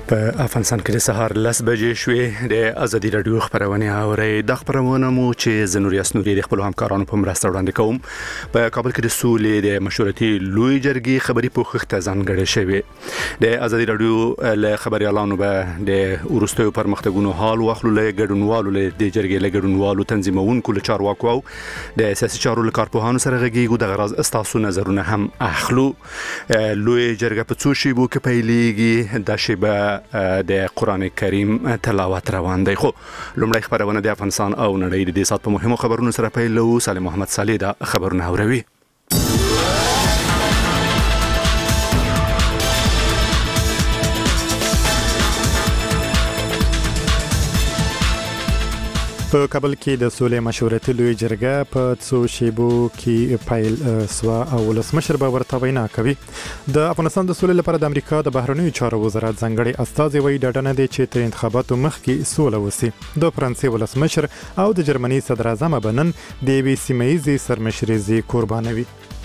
په افغانستان کې د سهار 10 بجې شوې د ازادي رادیو خبرونه اوري د خبرونه مو چې زنوري اسنوري د خپل همکارانو په مرسته وړاندې کوم په کابل کې د سولې د مشورتي لوی جرګې خبري پوښښت ځانګړې شوې د ازادي رادیو له خبريالانو به د ورستیو پرمختګونو حال واخلو له ګډونوالو له د جرګې له ګډونوالو تنظیمونکو له چارواکو د سیاسي چارو له کارپوهانو سره غږیږو د غرض استاسو نظرونه هم اخلو لوی جرګه په څو شیبو کې پیلېږي د شیبه د قران کریم تلاوت روان دی خو لومړی خبرونه د افغانستان او نړۍ د دې سات په مهمو خبرونو سره پیلو سالم محمد صالح دا خبرونه اوروي په کابل کې د سولې مشورتي لوی جرګه په څو شیبو کې پیل سوا او ولسمشر به ورته وینا کوي د افغانستان د سولې لپاره د امریکا د بهرنیو چارو وزارت ځانګړي استازي وایي ډاډه نه دي چې تر انتخاباتو مخکې سوله وسی د فرانسې ولسمشر او د جرمني صدر اعظم بنن د وی سیمایي سرمشريزي قربانوي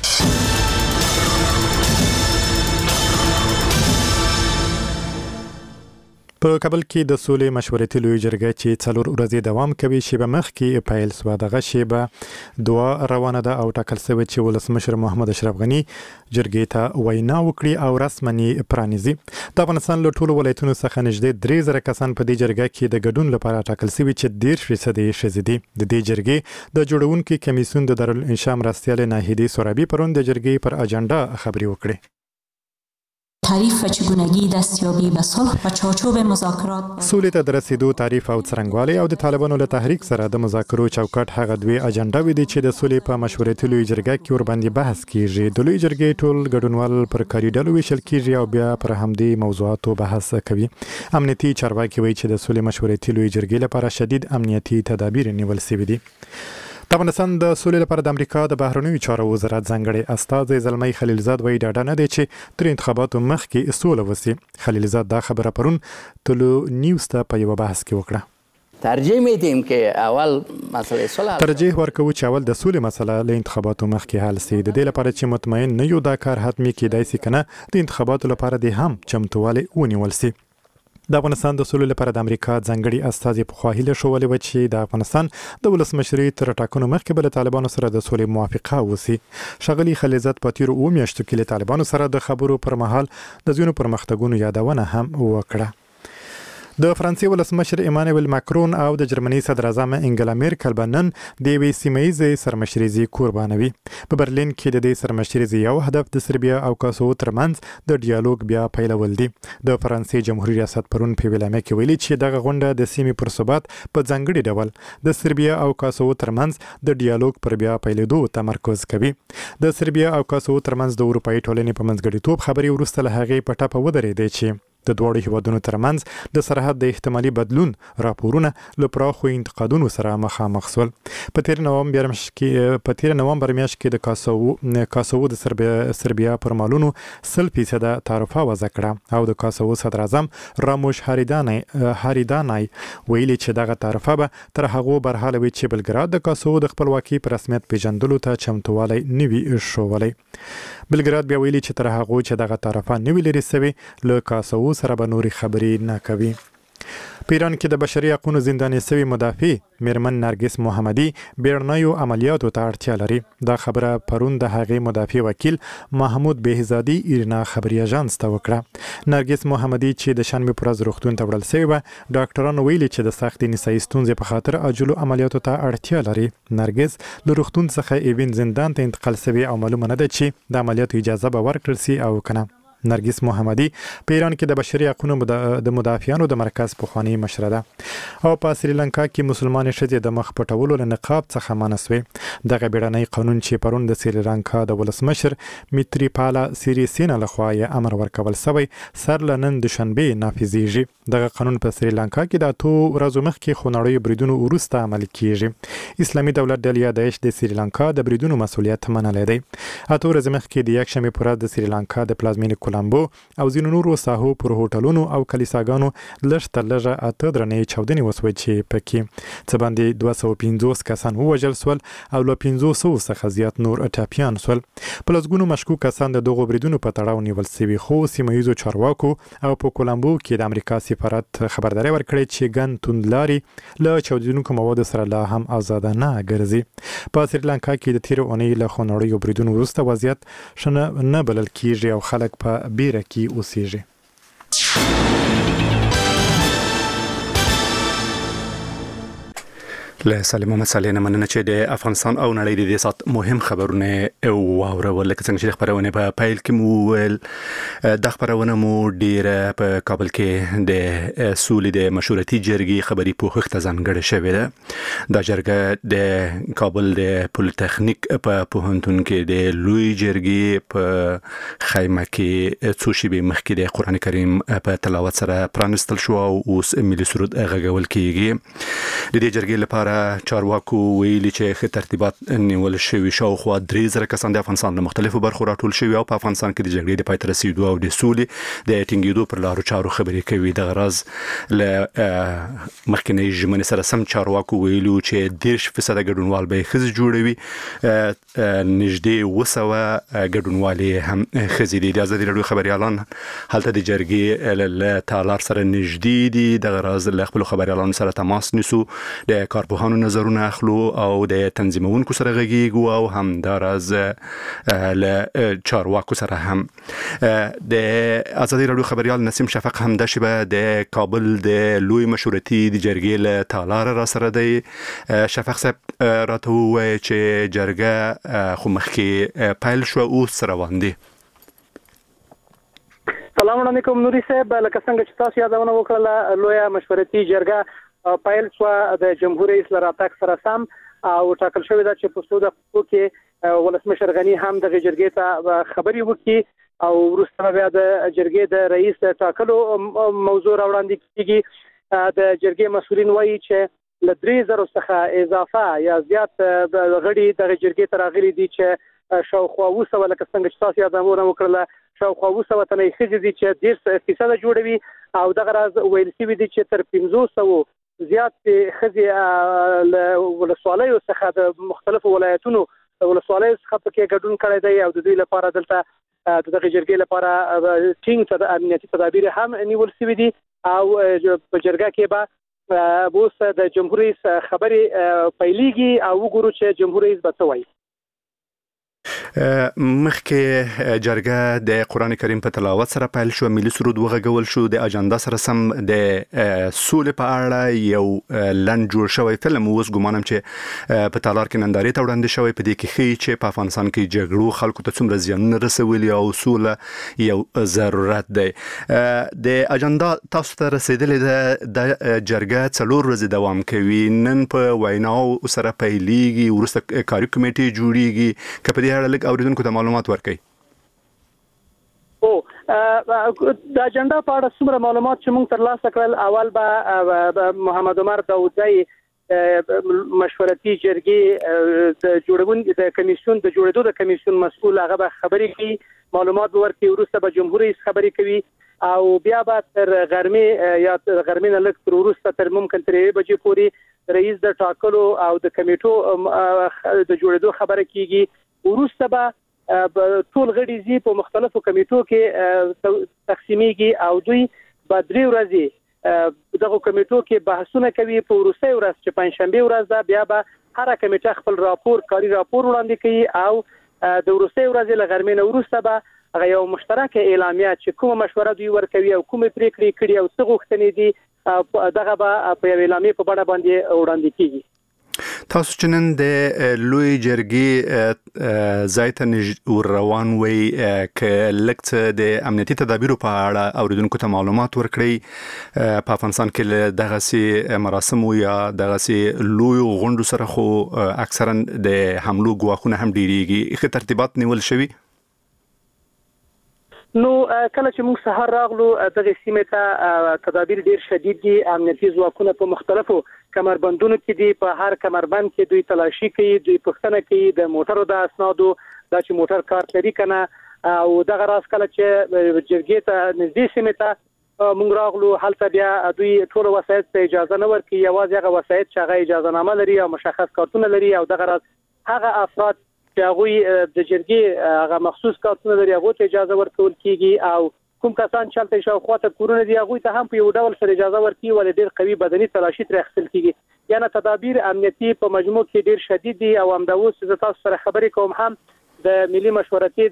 په کابل کې د سولې مشورتي لوی جرګه چې 4 ورځې دوام کوي شیبه مخ کې پیل سو دغه شیبه دوا روانه ده او ټاکل شوی چې ولسمشر محمد اشرف غنی جرګې ته وینا وکړي او رسمي پرانیزي د افغانستان له ټولو ولایتونو څخه نږدې 3000 کسان په دې جرګه کې د ګډون لپاره ټاکل شوی چې 10% شزيدي د دې جرګې د جوړونکو کمیسیون د دارالانشا مرستيال ناهیدی سورابي پرون د جرګې پر اجنډا خبري وکړي تعریف و چگونگی دستیابی به صلح و چارچوب مذاکرات سولې ته د رسیدو تعریف او څرنګوالي او د طالبانو له تحریک سره د مذاکرو چوکاټ هغه دوی اجنډا دي چې د سولې په مشورتي لوی جرګه کې ور باندې بحث کیږي د لوی جرګې ټول ګډونوال پر کاریډلو ویشل کیږي او بیا پر همدې موضوعاتو بحث کوي امنیتي چارواکي وایي چې د سولې مشورتي لوی جرګې لپاره شدید امنیتي تدابیر نیول شوي دي د افغانستان د سولې لپاره د امریکا د بهرنیو چارو وزارت ځانګړي استازي زلمی خلیلزاد وایي ډاډه نه دي چې تر انتخاباتو مخکې سوله وسی خلیلزاد دا خبره پرون تلو نیوز ته په یو بحث کې وکړه ترجیح میدیم که اول مسئله صلح ترجیح ورکوو چې اول د سولې مسله له انتخاباتو مخکې حل شي د دې لپاره چې مطمئن نه یو دا کار حتمي کېدای شي کنه د انتخاباتو لپاره د هم چمتووالی ونیول شي د افغانستان د سولې لپاره د امریکا ځانګړي استازي په خواهیله شوولې و چې د افغانستان د ولسمشري تر ټاکنو مخکې بل طالبانو سره د سولې موافقه وسی شغلي خلیزات په تیر او میاشتو کې له طالبانو سره د خبرو پر مهال د ځینو پرمختګونو یادونه هم وکړه د فرانسې ولسمشر ایمانوئل ماکرون او د جرمني صدر اعظم انګلا میرکل بنن د وی سیمایي سرمشريزي قربانوي په برلین کې د دې سرمشريزي یو هدف د سربیا او کاسوو ترمنځ د ډیالوګ بیا پیلول دي د فرانسې جمهوریت ریاست پرون په ویلامه کې ویلي چې دغه غونډه د سیمې پر ثبات په ځانګړي ډول د سربیا او کاسوو ترمنځ د ډیالوګ پر بیا پیلېدو تمرکز کوي د سربیا او کاسوو ترمنځ د اروپאי ټولنې په منځګړیتوب خبري ورسته له هغه په ټاپه ودرېدې چې د دوړو هیوادونو ترمنځ د سرحد د احتمالي بدلون راپورونه له پراخو انتقادونو سره مخامخ شول په تیر نوامبر میاشت کې د کاسوو د سربیا پر مالونو 100% تعرفه وضع کړه او د کاسوو صدر اعظم راموش هاریدانای ویلي چې دغه تعرفه به تر هغه برحاله وي چې بلګراد د کاسوو د خپلواکۍ په رسمیت پیژندلو ته چمتووالی نوي شوولای بلګراد بیا ویلي چې تر هغه چې دغه تعرفه نوي لري سوي له کاسوو سره به نوري خبرې نه کوي په ایران کې د بشري حقوقو زنداني سوي مدافع میرمن نرګس محمدي بیرنایو عملیاتو ته اړتیا لري دا خبره پرون د هغې مدافع وکیل محمود بهزادي ایرنا خبري اژانس ته وکړه نرګس محمدي چې د شنبه پر ورځ روغتون ته وړل شوی و ډاکټرانو ویلي چې د سختې نسایي ستونزې په خاطر عاجلو عملیاتو ته اړتیا لري نرګس له روغتون څخه ایوین زندان ته انتقال شوی او معلومه نه ده چې د عملیاتو اجازه به ورکړل شي او کنه نرګس محمدي په ایران کې د بشري حقوقو د مدافعانو د مرکز پخوانی مشره ده او په سریلانکا کې مسلمان ښځې د مخ پټولو له نقاب څخه منع شوې دغه بیړنی قانون چې پرون د سریلانکا د ولسمشر میتریپالا سیریسینا لخوا یې امر ورکول شوی سر لنن د شنبه نافذیږي دغه قانون په سریلانکا کې د 2 ورځې مخکې خونړیو بریدونو وروسته عمل کیږي اسلامي دولت ډلې داعش د سریلانکا د بریدونو مسولیت منلې دی 2 ورځې مخکې د یک شنبه پر ورځ د سریلانکا د پلازمینې کولمبو او ځینو نورو ساحو پر هوټلونو او کلیساګانو لږ تر لږه 8 درنې چاودنې وسوي چې پکې څه باندې 250 کسان ووژل سول او له 500 څخه زیات نور ټاپیان سول. په لږګونو مشکوک کسان د دغو بریدونو په تړاو نیول شوي، خو سیمه ییزو چارواکو او په کولمبو کې د امریکا سفارت خبرداري ورکړې چې ګن توندلاري له چاودنونکو موادو سره لا هم آزاده نه ګرځي. په سریلانکا کې د تیر اونۍ له خونړیو بریدونو وروسته وضعیت شنه نه بلل کیږي او خلک په بیره کې اوسېږي. له سلیم محمد صالح مننه چې د افغانستان او نړۍ د سات مهم خبرونه واورول. لکه څنګه چې خبرونه په پایل کې مو ول د خبرونه مو ډیره په کابل کې د سولې د مشورتي جرګې خبري پوښښت ځانګړې شوې ده. د جرګه د کابل د پولیټیکنیک په پوهنتون کې د لوی جرګې په خیمه کې څو شیبې مخکې د قران کریم په تلاوت سره پرانستل شو او اوس ملي سرود غږول کیږي. د دې جرګې لپاره چارواکو ویلي چې ښه ترتیبات نیول شوي، شاوخوا 3000 کسان د افغانستان له مختلفو برخو راټول شوي او په افغانستان کې د جګړې د پای ته رسیدو او د سولې د ټینګېدو پر لارو چارو خبرې کوي. د غرض له مخکنی ژمنې سره سم چارواکو ویلو چې 10% ګډونوال به ښځې جوړوي، نږدې 200 ګډونوالي هم ښځې دي. د ازادي راډیو خبريالان هلته د جرګې له تالار سره نږدې دي. د غرض له خپل خبريالانو سره تماس نیسو، د کارپوهانو نظرونه اخلو او د تنظیمونکو سره غږیږو او هم د راز له چارواکو سره هم. د ازادي راډیو خبريال نسیم شفق هم د شبه د کابل د لوی مشورتي د جرګې له تالار را سره دی. شفق صاحب راته وایي چې جرګه خو مخکې پیل شو او سره روان دي. سلام علیکم نوري صاحب. لکه څنګه چې تاسو یادونه وکړه، لوی مشورتي جرګه پایل شو د جمهور رئیس لراتک سره سم او ټاکل شوی دا چې په څو دقیقو کې ولسمشر غنی هم د جرګې ته خبري وکړي او وروسته بیا د جرګې د رئیس ټاکلو موضوع راوړاندې کیږي. د جرګې مسؤلین وایي چې له 3000 څخه اضافه یا زیات غړي د جرګې ته راغلي دي چې شاوخوا 200 لکه څنګه چې تاسو یادونه وکړه شاوخوا 200 تنه ښځې دي چې 10% جوړوي او دغه راز ویل شوي دي چې تر 500 زیات ښځې له ولسوالیو څخه د مختلفو ولایتونو ولسوالیو څخه پکې ګډون کړی دی او د دوی لپاره دلته د دغه جرګې لپاره ټینګ امنیتي تدابیر هم نیول شوي دي او په جرګه کې به اوس د جمهور رئیس خبرې پیلېږي او وګورو چې جمهور رئیس به څه وایي. مخکې جرګه د قران کریم په تلاوت سره پیل شو، ملي سرود وغږول شو، د اجنډا سره سم د سولې په اړه یو لنډ جوړ شوی فلم اوس ګمانم چې په تالار کې نندارې ته وړاندې شوی. په دې کې ښیي چې په افغانستان کې جګړو خلکو ته څومره زیانونه رسولي او سوله یو ضرورت دی. د اجنډا تاسو ته رسیدلې د جرګه 4 ورځې دوام کوي، نن په ویناو سره پیلېږي، وروسته کاري کمیټې جوړیږي. کله اړه لګ اوریدونکو ته معلومات ورکړي. د اجنډا په اړه څومره معلومات چې موږ ترلاسه کړل، اول به محمد عمر داودزی مشورتي جرګې د جوړونې د کمیسیون د جوړېدو د کمیسیون مسؤل هغه به خبرې کوي، معلومات ورکړي، وروسته به جمهور رئیس خبرې کوي او بیا به تر غرمې یا تر غرمې نه لږ تر وروسته تر ممکن تر 1 بجې پورې رئیس د ټاکلو او د کمیټو د جوړېدو خبره کیږي. وروسته به ټول غړي زی په مختلفو کمیټو کې تقسیمیږي او دوی به 3 ورځې دغه کمیټو کې بحثونه کوي. په وروستۍ ورځ چې پنځشنبه ورځ ده بیا به هر کمیټه خپل راپور کاري راپور وړاندې کوي او د وروستۍ ورځې له غرمې نه وروسته به هغه یو مشترکه اعلامیه چې کومه مشوره دوی ورکوي او کومه پریکړې کړي او څه غوښتنې دي دغه به په اعلامیه په بڼه باندې وړاندې کیږي. تاسو چې نن د لوی جرګې ځای ته روان وي که لکه د امنیتي تدابیرو په اړه اوریدونکو ته معلومات ورکړي. په افغانستان کې دغه سي مراسم یا دغه سي لوی غونډو سره خو اکثرا د حملو ګواښونه هم ډیریږي. ښه ترتیبات نیول شوي. نو کله چې موږ سهار راغلو دغه سیمه ته تدابیر ډیر شدید دي. امنیتي ځواکونه په مختلفو کمربندونو کې دي، په هر کمربند کې دوی تلاشي کوي، دوی پوښتنه کوي د موټرو د اسنادو دا چې موټر کارت لري کنه او دغه راز کله چې جرګې ته نږدې سیمه ته مونږ راغلو هلته بیا دوی ټول وسایت ته اجازه نه ورکړي، یوازې هغه وسایت چې هغه اجازه نامه لري او مشخص کارتونه لري او دغه راز هغه افراد چې هغه د جرګې هغه مخصوص کارتونه لري هغه ته اجازه ورکول کیږي او کوم کسان چې تل شاوخوا ته کورونه دی هغه ته هم په یو ډول سره اجازه ورکړي ولې ډېر قوي بدني تلاشي تر اخیستل کیږي، یعنی تدابیر امنیتي په مجموع کې ډېر شدید دي او همداوس چې تاسو سره خبرې کوم هم د ملي مشورتي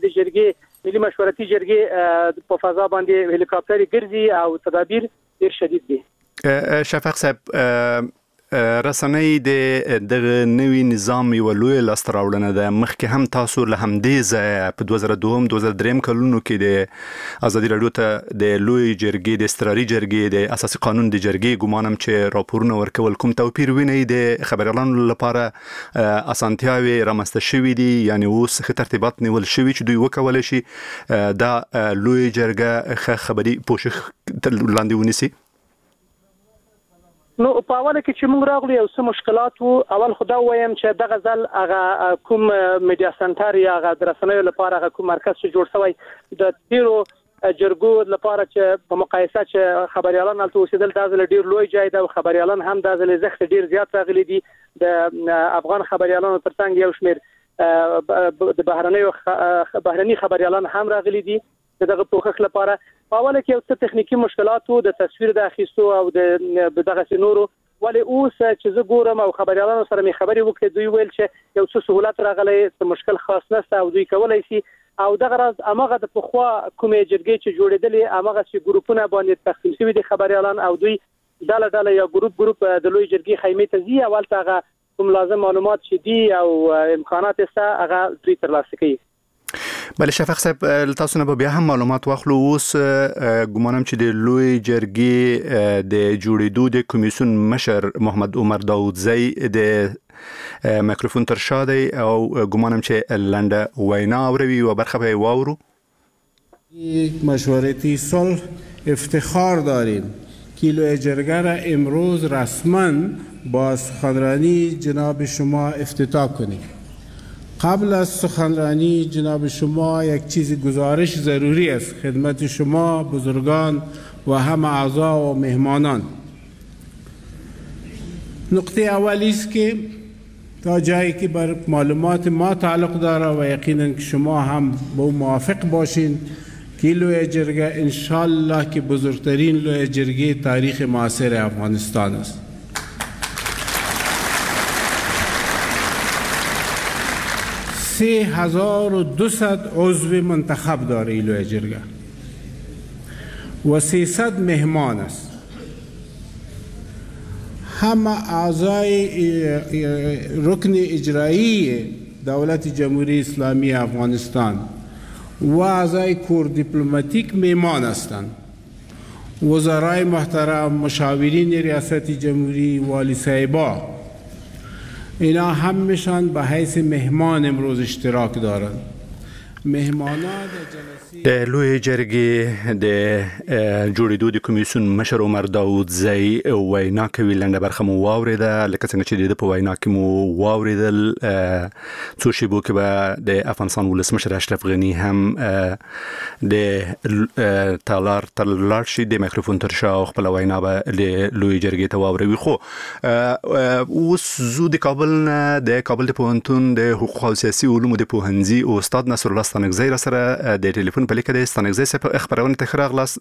جرګې په فضا باندې هلیکاپټر ګرځي او تدابیر ډېر شدید دي. شفیق صاحب رسنۍ د نوي نظام یو لوی لاستراوړنه ده، مخکې هم تاسو له همدې ځایه په 2002-2003 کلونو کې د ازادي راډیو ته د لوی جرګې د استراري جرګې د اساسي قانون د جرګې ګمانم چې راپورونه ورکول کوم توپیر ویني د خبريالانو لپاره اسانتیاوي رامنځته شوې دي، یعنی اوس ترتیبات نیول شوي چې دوی وکولای شي دا لوی جرګه خبري پوښښ لاندې ونیسي؟ نو په اوله کې چې موږ راغلو یو څه مشکلات وو. اول خدا وایم چې دغه ځل هغه کوم میډیا سنټر یا هغه درسنوي لپاره هغه کوم مرکز چې جوړ شوی د تیرو جرګو لپاره چې په مقایسه چې خبريالان هلته اوسېدل دا ځل ډیر لوی ځای دی او خبريالان هم دا ځل زخت ډیر زیات راغلي دي. د افغان خبريالانو ترڅنګ یو شمیر د بهرني خبريالان هم راغلي دي دغه پوښښ لپاره. په اوله کې یو څه تخنیکی مشکلات وو د تصویر د اخیستو او د دغه سينورو، ولی اوس چې زه ګورم او خبريالانو سره می خبرې وکړې دوی ویل چې یو څه سہولت راغلی، څه مشکل خاص نشته او دوی کولای شي او دغه راز امغه د پخوا کومې جرګې چې جوړېدلې امغه چې ګروپونه باندې تقسیم شوي دي خبريالان او دوی ډله یا ګروپ د لوی جرګې خیمه ته ځي او هلته کوم لازم معلومات چې دي او امکانات یې هغه دوی ترلاسه کوي. بله شفیق صاحب تاسو نه بیا هم معلومات واخلو. اوس ګمانم چې د لوی جرګې د جوړېدو د کمیسیون مشر محمد عمر داودزی د میکروفون تر شا دی او ګمانم چې لنډه وینا اوروي و برخه به واورو. مشورتی صلح افتخار داریم که لوی جرگه را امروز رسما با سخنرانی جناب شما افتتاح کنیم. قبل از سخنرانی جناب شما یک چیز گزارش ضروری است خدمت شما بزرگان و همه اعضا و مهمانان. نقطه اولی است که تا جایی که بر معلومات ما تعلق داره و یقینا که شما هم با موافق باشین که لوی جرگه انشالله که بزرگترین لوی جرگه تاریخ معاصر افغانستان است. 3200 عضو منتخب داره این لوی جرگه و 300 مهمان است. همه اعضای رکن اجرایی دولت جمهوری اسلامی افغانستان و اعضای کور دیپلماتیک مهمان هستند. وزرای محترم، مشاورین ریاست جمهوری، والی صاحبا، اینا همشان به حیث مهمان امروز اشتراک دارند. مهمانان د لوی جرګې د جوړېدو د کمیسیون مشر عمر داودزی وینا کوي. لنډه برخه مو واورېده، لکه څنګه چې د په وینا کې مو واورېدل. څو شیبو کې به د افغانستان ولسمشر اشرف غني هم د تالار تر لاړ شي، د میکروفون تر شا خپل وینا به د لوی جرګې ته واوروي. خو اوس زو د کابل نه د کابل د پوهنتون د حقوق او سیاسي علومو د پوهنځي استاد نصر الله ستانکزی را سره د ټلیفون په لیکه د ستانکزی صاحب خبرونه ته خراغلاس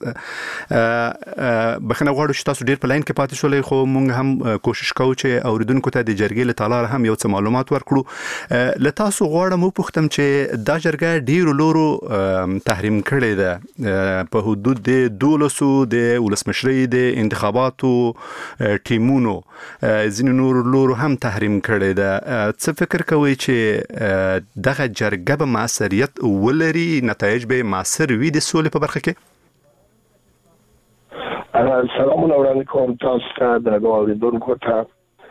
بخنه غواړو چې تاسو ډیر په لاین کې پاتې شولې، خو مونږ هم کوشش کوو چې اوریدونکو ته د جرګې له تالار هم یو څه معلومات ورکړو. له تاسو غواړم وپوښتم چې دا جرګه ډیرو لورو تحریم کړې ده په حدود د 12 د ولسمشرۍ د انتخاباتو ټیمونو، ځینې نور لورو هم تحریم کړې ده. څه فکر کوئ چې دغه جرګه به موثریت ولري، نتایج به موثر وي د سولې په برخه کې؟ سلامونه وړاندې کوم تاسو ته درنو اوریدونکو ته.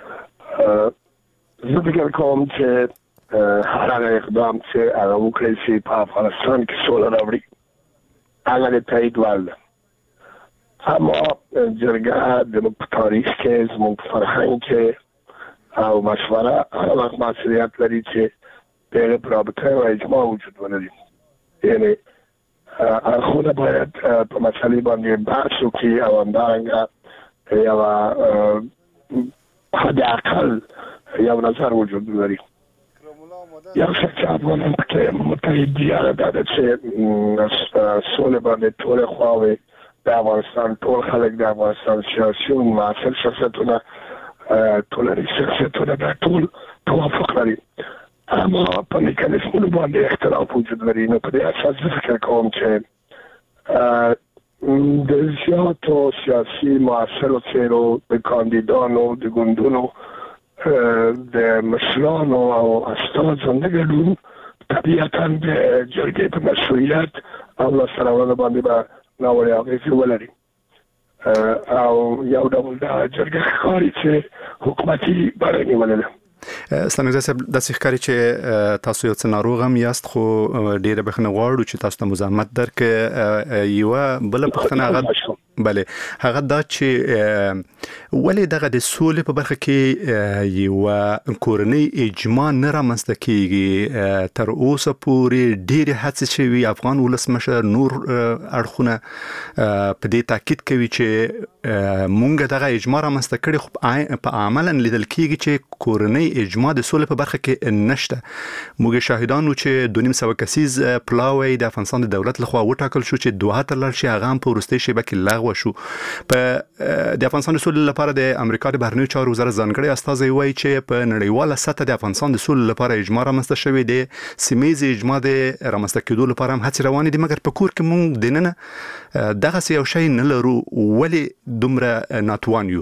زه فکر کوم چې هر هغه اقدام چې هغه وکړي چې په افغانستان کې سوله راوړي هغه د تایید وړ ده. اما جرګه زموږ په تاریخ کې، زموږ په فرهنګ کې او مشوره هغه وخت موثریت لري چې په رابطه او اجماع وجود ولري. یعنی خود باید په مسئله باندې بحث وکړي او همدارنګه یو حد اقل یو نظر وجود لري. یو څه چې افغانان پکې متحد دي هغه دا ده چې سولې باندې ټولې خواوې د افغانستان ټول خلک د افغانستان سیاسیون معاصر شخصیتونه ټولنیز شخصیتونه دا ټول توافق لري، اما په میکانیزمونو باندې اختلاف وجود لري. نو په دې اساس زه فکر کوم چې د زیاتو سیاسي معاصرو څیرو د کاندیدانو د ګوندونو د مشرانو او استازو نه ګډون طبیعتاً د جرګې په مسؤلیت او لاسته راوړنو باندې به ناوړه اغېزې ولري او یو ډول دا جرګه ښکاري چې حکومتي بڼه نیولې ده. ستانګزی صاحب داسې ښکاري چې تاسو یو څه ناروغ هم یاست خو ډیره بخښنه غواړو چې تاسو ته مزاحمت درکړو. یوه بله پوښتنه هغه دا چې ولې دغه د سولې په برخه کې یوه کورنۍ اجماع نه رامنځته کیږي؟ تر اوسه پورې ډیرې هڅې شوي، افغان ولسمشر نور اړخونه په دې تاکید کوي چې مونږ دغه اجماع رامنځته کړي، خو په عملاً لیدل کیږي چې کورنۍ اجماع د سولې په برخه کې نشته. موږ شاهدان وو چې 2.5 کسیز پلاوی د افغانستان د دولت لخوا وټاکل شو چې دوه تر لړ شي هغه هم په وروستۍ شیبه کې لغوه شو. په د افغانستان د سولې لپاره د امریکا د بهرنیو چارو وزارت ځانګړی استازی وایي چې په نړیواله سطح د افغانستان د سولې لپاره اجماع رامنځته شوې ده، سیمه‌ییزې اجماع د رامنځته کېدو لپاره هم هڅې روانې دي، مګر په کور کې موږ دننه دغسې یو شی نه لرو. ولې دومره ناتوان یو؟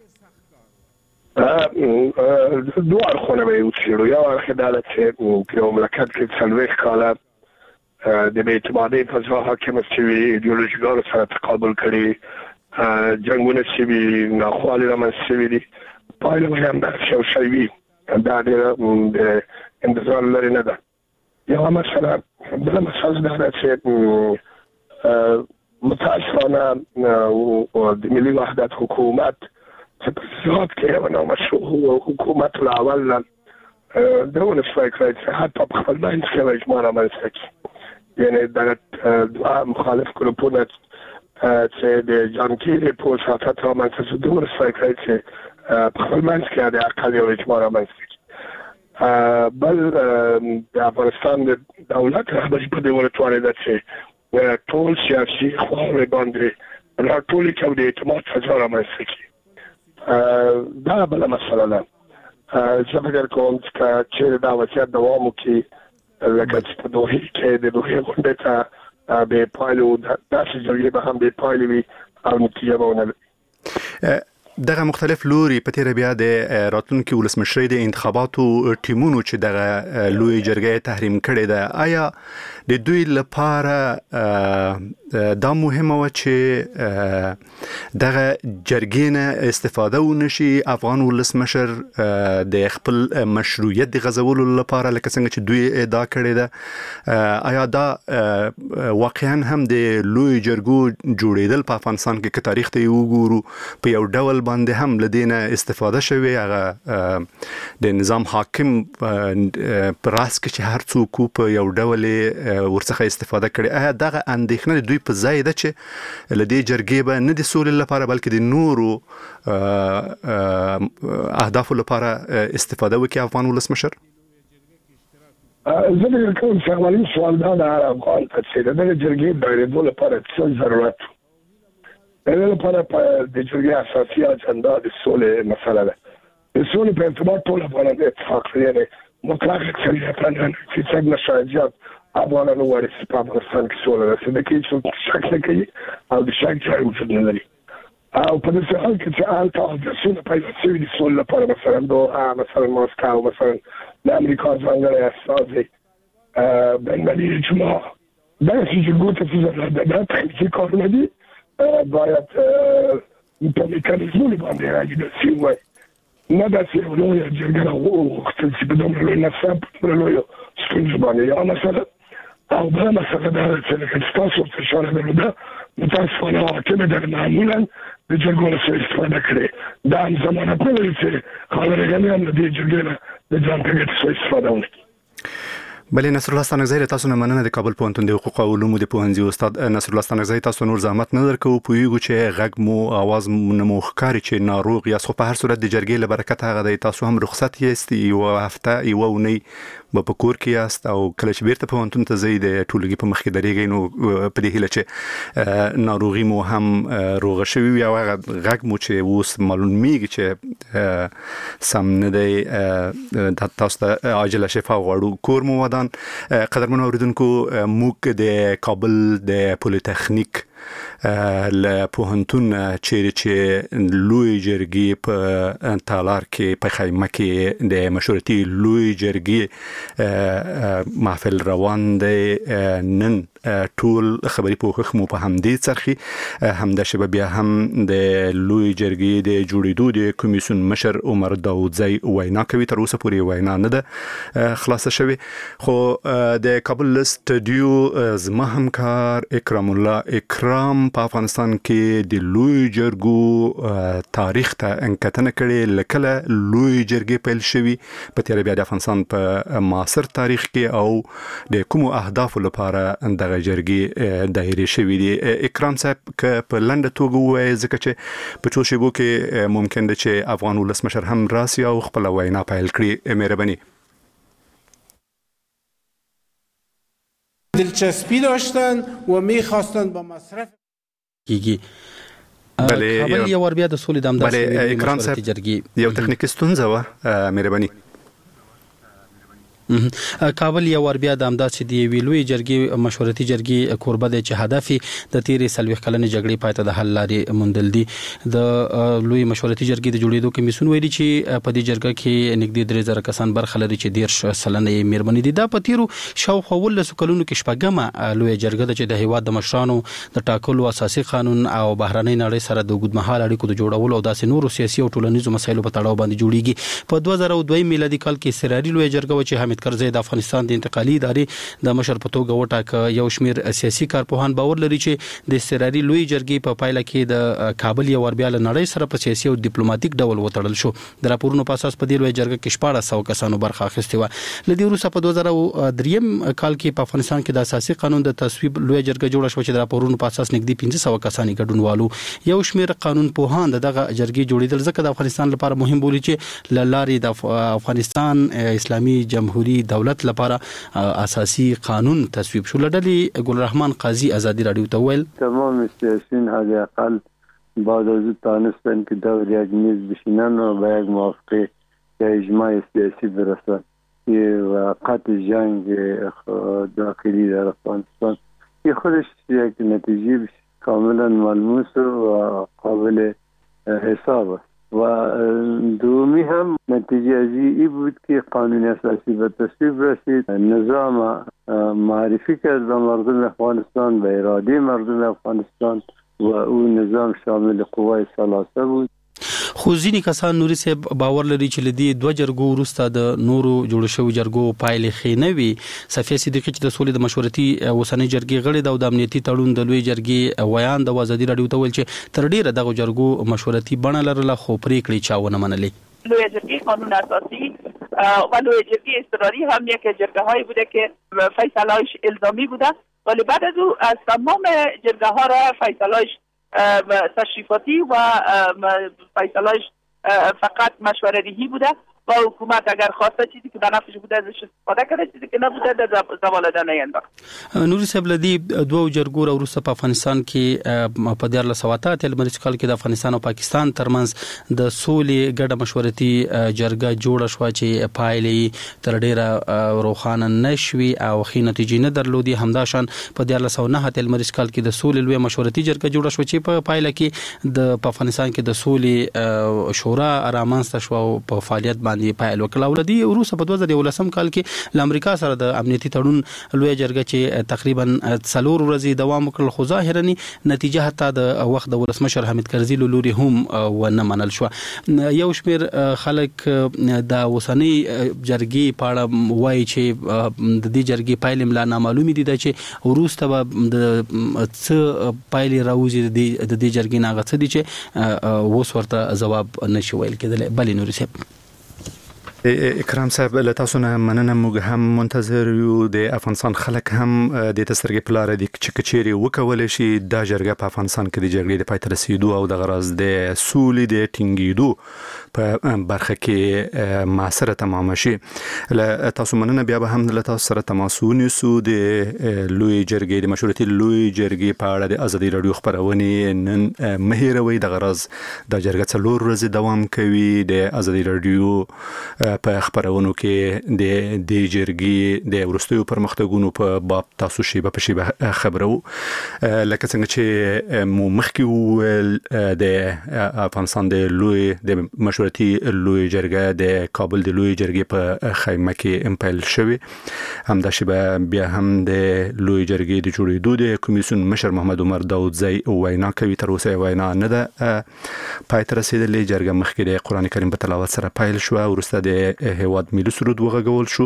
دوه اړخونه به یې وڅېړو. یو اړخ دا ده چې په یو مملکت کې 40 کاله د بې اعتمادۍ فضا حاکمه شوې، ایډیولوژیګانو سره تقابل کړي، جنګونه شوي، ناخوالې رامنځته شوي دي، پایله به یې همداسې یو شی وي. دا ډېره د انتظار لرې نه ده. یوه مسله بله مسله دا ده چې متاسفانه د ملي وحدت حکومت چې په ذات کې یو نامشروع حکومت له اول نه د ولسواکۍ کړی حتی په خپل منځ کې اجماع رامنځته کړي. یعنې دغه دوه مخالف ګروپونه چې د جان کیري په وساطت رامنځته شو د ولسواکۍ کړی چې په خپل منځ کې د اقل یو اجماع رامنځته کړي. بل د افغانستان د دولت رهبري په دې ورتوانې ده چې ټول سیاسي خواوې باندې راټولې کړي او د اعتماد فضا رامنځته کړي. دا بله مسله ده. زه فکر کوم چې چېرې دا وضعیت دوام وکړي لکه چې په دوحې کې د دوحې غونډې ته بې پایلې وو، داسې جرګې به هم بې پایلې وي او نتیجه به ونه لري. دغه مختلف لوري په تیر بیا د راتلونکي ولسمشرۍ د انتخاباتو ټیمونو چې دغه لوی جرګې تحریم کړي ده، آیا د دوی لپاره دا مهمه و چې دغه جرګې نه استفاده ونشي افغان ولسمشر د خپل مشروعیت د غځولو لپاره لکه څنګه چې دوی ادعا کړې ده؟ آیا دا واقعا هم د لوی جرګو جوړېدل په افغانستان کې که تاریخ ته وګورو په یو ډول باندې هم لدينا استفاده شوی هغه د نظام حاکم پر راس کې چې هر څوک په یو ډول ورڅخه استفاده کړي؟ آیا دغه اندېښنه دوی په ځای ده چې لدې جرګې به نه د سولې لپاره بلکې د نورو اهدافو لپاره استفاده وکړي افغان ولسمشر؟ زه فکر کوم چې اولین سوال دا د هر افغان ته چې دغه جرګې دایرېدو لپاره څه ضرورت دغه لپاره د جرګې اساسي اجنډا د سولې مسله ده. د سولې په ارتباط ټول افغانان اتفاق لري، مطلق اکثریت چې څنګه شایعات افغانان وایي چې په افغانستان کې سوله ده، چې څوک شک نه کوي او د شک ځای وجود نه لري. او په دې حال کې چې هلته اجنډا پیدا شوي د سولې لپاره مثلا دوحه، مثلا ماسکو، مثلا د امریکا ځانګړی استازی بین‌المللي اجماع داسې جرګو ته چې دا تخنیکي کارونه دي باید په میکانیزمونو باندې راجګل شي وای، نه داسې یو لویه جرګه راوغوښتل چې په دومره لوی نصاب په دومره لویو ستونزو باندې. یوه مسله او بله مسله دا ده چې لکه چې تاسو ورته اشاره درلوده متاسفانه حاکمې دغه معمولا د جرګو نه څه استفاده کړې. دا هم ضمانت نه لري چې خالد غني هم له دې جرګې نه د ځان په ګټه څه استفاده ونه کړي. بلې نصر الله ستانکزی تاسو نه مننه د کابل پوهنتون د حقوق او علومو د پوهنځي استاد نصر الله ستانکزی تاسو نور زحمت نه درکو پویګو چې غږ مو आवाज مو ښکاری چې ناروغ یا خو په هر صورت د جرګې له برکت هغه د تاسو هم رخصت یاست یو هفته یو ونی په کور کې یاست او کله چې بیرته پوهنتون ته ځئ د ټولګي په مخ کې درېږئ نو په دې هیله چې ناروغي مو هم روغه شوي وي او هغه غږ مو چې اوس معلومیږي چې سم نه دی تاسو ته عاجله شفا غواړو کور مو ودان قدرمن اوریدونکو موږ د کابل د پولیټیکنیک له پوهنتون چې لوی جرګې په تالار کې په خیمه کې د مشورتي لوی جرګې محفل روان دی نن ټول خبري پوښښ مو په همدې څرخي همدا شبه بیا هم د لوی جرګې د جوړېدو د کمیسیون مشر عمر داودزی وینا کوي تر اوسه پورې وینا نه ده خلاصه شوی خو د کابل سټډیو زما همکار اکرام الله اکرام په افغانستان کې د لوی جرګو تاریخ ته انکتنه کړي لکه لوی جرګې پیل شوی په تیر بیا د افغانستان په معاصر تاریخ کې او د کوم اهداف لپاره د جرګې دایره شوی دی اکرام صاحب ک په لنډه توګه وایي ځکه چې په څو شیبو کې ممکن ده چې افغان ولسمشر هم راسي او خپل وینا پیل کړي مهرباني دلچسپی داشتن و میخواستن با مصرف کابل یو ور بیا د سولې د امدادي اکرام صاحب یو تخنیکی ستونزه و مهرباني کابل یو ور بیا د امداد چې دی ویلوي جرګي مشورتي جرګي کوربه د چې هدفي د تیری سلوخ کلنې جګړې پاتې د حل لارې مندل دي د لوی مشورتي جرګي د جوړېدو کمیسیون ویلي چې په دې جرګه کې نږدې 3000 کسان برخه لري چې 10 سلنه میرمنې دي دا په تیرو شاوخوا ولس کلونو کې شپږمه لوی جرګه چې د هیواد د مشرانو د ټاکلو اساسي قانون او بهرنۍ نړۍ سره د اوږدمهاله اړیکو د جوړولو او داسې نورو سیاسي او ټولنیزو مسایلو په تړاو باندې جوړیږي په 2002 میلادي کال کې سراري لوی جرګه چې حامد کرزی د افغانستان د انتقالي ادارې د مشر په توګه وټاکه یو شمیر سیاسي کارپوهان باور لري چې د استراري لوی جرګې په پایله کې د کابل یو ور بیا له نړۍ سره په سیاسي او ډیپلوماټیک ډول وتړل شو د راپورونو په اساس په دې لوی جرګه کې 1400 کسانو برخه اخیستې و لدی وروسته په 2003 کال کې په افغانستان کې د اساسي قانون د تصویب لوی جرګه جوړه شو چې د راپورونو په اساس نږدې 1500 کسان ګډونوالو یو شمیر قانون پوهان دغه جرګې جوړیدل ځکه د افغانستان لپاره مهم بولي چې لارې د افغانستان اسلامي جمهوریت دولت لپاره اساسي قانون تصویب شو لړلې ګل رحمان قاضي ازادي رادیو ته ویل تمام السياسيين على الاقل بعد از دانستن که دور یک میز بشینن و به یک موافقه یا اجماع سیاسی برسن و قطع جنگ داخلی در افغانستان که خودش یک نتیجه کاملا ملموس و قابل حساب است و دومی هم نتیجه ازی بود که قانون اساسی به تصویب رسید نظام معرفی کرد به مردم افغانستان به اراده مردم افغانستان و اون نظام شامل قوای ثلاثه بود خو ځینې کسان نوري صاحب باور لري چې لدی دوه جرګو وروسته د نورو جوړ شوی جرګو پایلې خې نه وي صفیه صدیقی چې د سولې د مشورتي وسنۍ جرګې غړي د امنیتي تړون د لوی جرګې ویان د ازادي رادیو ته ویل چې تر ډیره دغه جرګو مشورتي بڼه لرله خو پریکړې چاونه منلې لوی جرګې قانون اساسی و لوی جرګې اضطراری هم یک جرگه هایی بوده که فیصله‌اش الزامی بوده ولی بعد از او از تمام جرگه ها را فیصله‌اش تشریفاتی و فیصله‌اش فقط مشورتی بوده و حکومت اگر خواسته چیزی که به نفعش بوده ازش استفاده کرده چیزی که نبوده در زوال دانه انداخت نوري صاحب لدی دوه جرګو وروسته په افغانستان کې په 1400 لمریز کال کې د افغانستان او پاکستان ترمنځ د سولې ګډه مشورتي جرګه جوړه شو چې پایلې تر ډیره روخانه نشوي او خې نتیجې نه درلودي همداشان په 1409 لمریز کال کې د سولې لوی مشورتي جرګه جوړه شو چې په پایله کې د افغانستان کې د سولې شورا رامنځته شو په فعالیت باندې پایل وکړه ولدي وروسته په 2013 کال کې د امریکا سره د امنیتي تړون لوی جرګه چې تقریبا 4 ورځې دوام وکړ خو ظاهرا نتیجه حتی د وخت د ولسمشر حامد کرزي لوري هم ونه منل شو یو شمیر خلک د وسنۍ جرګې پاړه وایي چې د دې جرګې پایلې ملا نامعلومه دي چې وروسته د څه پایلې راوځي د دې جرګې ناغه څه دي چې وس ورته جواب نشي ویل کېدل بلې نوري صاحب اکرام صاحب له تاسو نه مننه. موږ هم منتظر یو د افغانستان خلک هم د تسترګې پلار دي چې کچيري وکول شي د جرګه په افغانستان کې د جګړې د پای ته رسیدو او د غرض د سولې د ټینګېدو په برخه کې معاصره تمام شي. له تاسو مننه. بیا به هم له تاسو سره تماس ونیسو. د لوی جرګې د مشورتي لوی جرګې په اړه د ازادي رادیو خبرونه نن مهیروي د غرض د جرګه څلور ورځې دوام کوي. د ازادي رادیو په خبرونو کې د جرګې د ورستیو پرمختګونو په باب تاسو شیبه په شیبه خبرو. لکه څنګه چې مو مخکې د افغانستان د لوی د مشورتي لوی جرګه د کابل د لوی جرګې په خیمه کې امپل شوی. همدا شیبه بیا هم د لوی جرګې د جوړېدو د کمیسیون مشر محمد عمر داودزی وینا کوي. تر اوسه وینا نه ده پای ته رسیدلې. جرګه مخکې د قران کریم په تلاوت سره پیل شو. ورسته د هیواد ملي سرود وغږول شو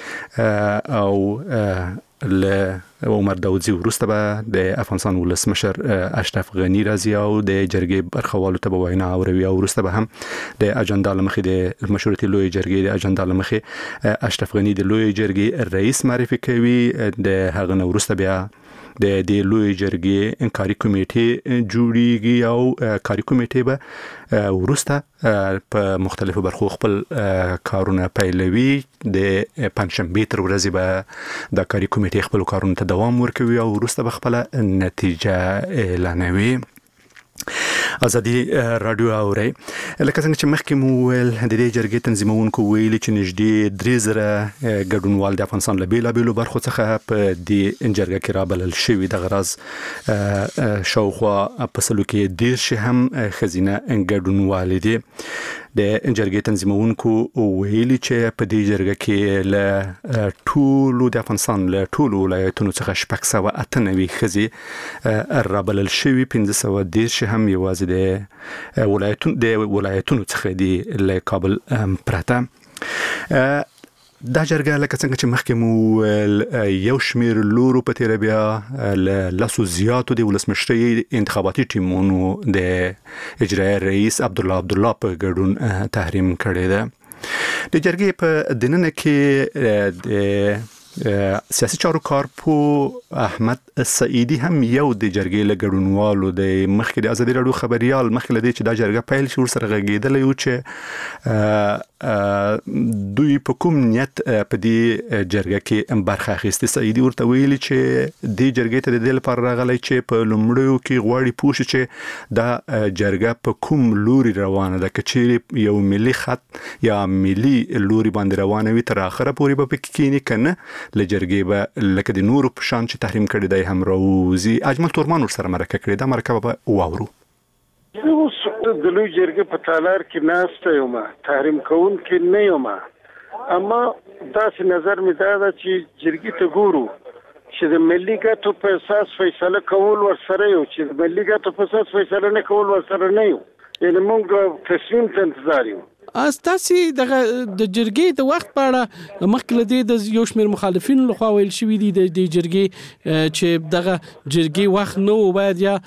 او له عمر داودزی ورسته به د افغانستان ولسمشر اشرف غنی راځي او د جرګې برخوالو ته وینا اوروي. او ورسته به هم د اجنډا لمخې د مشورتي لوی جرګې د اجنډا لمخې اشرف غنی د لوی جرګې رئیس معرفي کوي. د هغه نو ورسته بیا د لوی جرګې انکاري کمیټې جوړیږي او کاري کمیټې به ورسته په مختلفو برخو خپل کارونه پیلوي. د پنځشنبه تر ورځې به د کاري کمیټې خپل کارونه ته دوام ورکوي او ورسته به خپل نتیجه اعلانوي. ازادي رادیو اوري. لکه څنګه چې مخکې مو ویل د دې جرګې تنظیمونکو ویلي چې نږدې 3000 ګډونوال د افغانستان له بیلابېلو برخو څخه په دې جرګه کې رابلل شوي. د غرض شاوخوا په سلو کې 10 هم خزینه ګډونوال دي. د جرګې تنظیمونکو ویلي چې په دې جرګه کې له ټولو د افغانستان له ټولو ولایتونو څخه 698 خزي رابلل شوي. 510 هم یوازې د ولایتونو څخه دي له کابل پرته. دا جرګه لکه څنګه چې مخکې مو یو شمیر لورو په تیر بیا له لاسو زیاتو د ولسمشرۍ انتخاباتي ټیمونو د اجرایي رئیس عبدالله په ګډون تحریم کړی ده. د جرګې په دننه کې د سیاسي چارو کارپو احمد سعیدی هم یو د جرګې له ګډونوالو د مخکې د ازادي رادیو خبريال مخکې لدی چې دا جرګه پیل شو سره غږیدل یو چې دوی په کوم نیت په دې جرګه کې برخه اخیسته. سعیدی ورته ویلي چې د جرګې ته د دې لپاره راغلی چې په لومړیو کې غواړي پوښي چې دا جرګه په کوم لوري روانه ده. کچېرې یو ملي خط یا ملي لوري باندې روانه وي تر اخره پورې به پکې کېنی کنه لجرګې به لکه د نورو په شان چې تحریم کړی دی هم راوځي. اجمل تورمان ورسره مرکه کړې ده. مرکه به واورو. اوس د لوی جرګې په تالار کې ناسته یم، تحریم کوونکې نه یم، اما داسې نظر مې دا ده چې جرګې ته ګورو چې د ملي ګټو په اساس فیصله کول ورسره یو، چې د ملي ګټو په اساس فیصله نه کول ورسره نه یو. یعنې موږ تصمیم ته انتظار یو. تاسو د جرګې د وخت په اړه مخکې لدی د یو شمېر مخالفینو لخوا ویل شوی دی د جرګې چې دغه جرګې وخت نو باید یا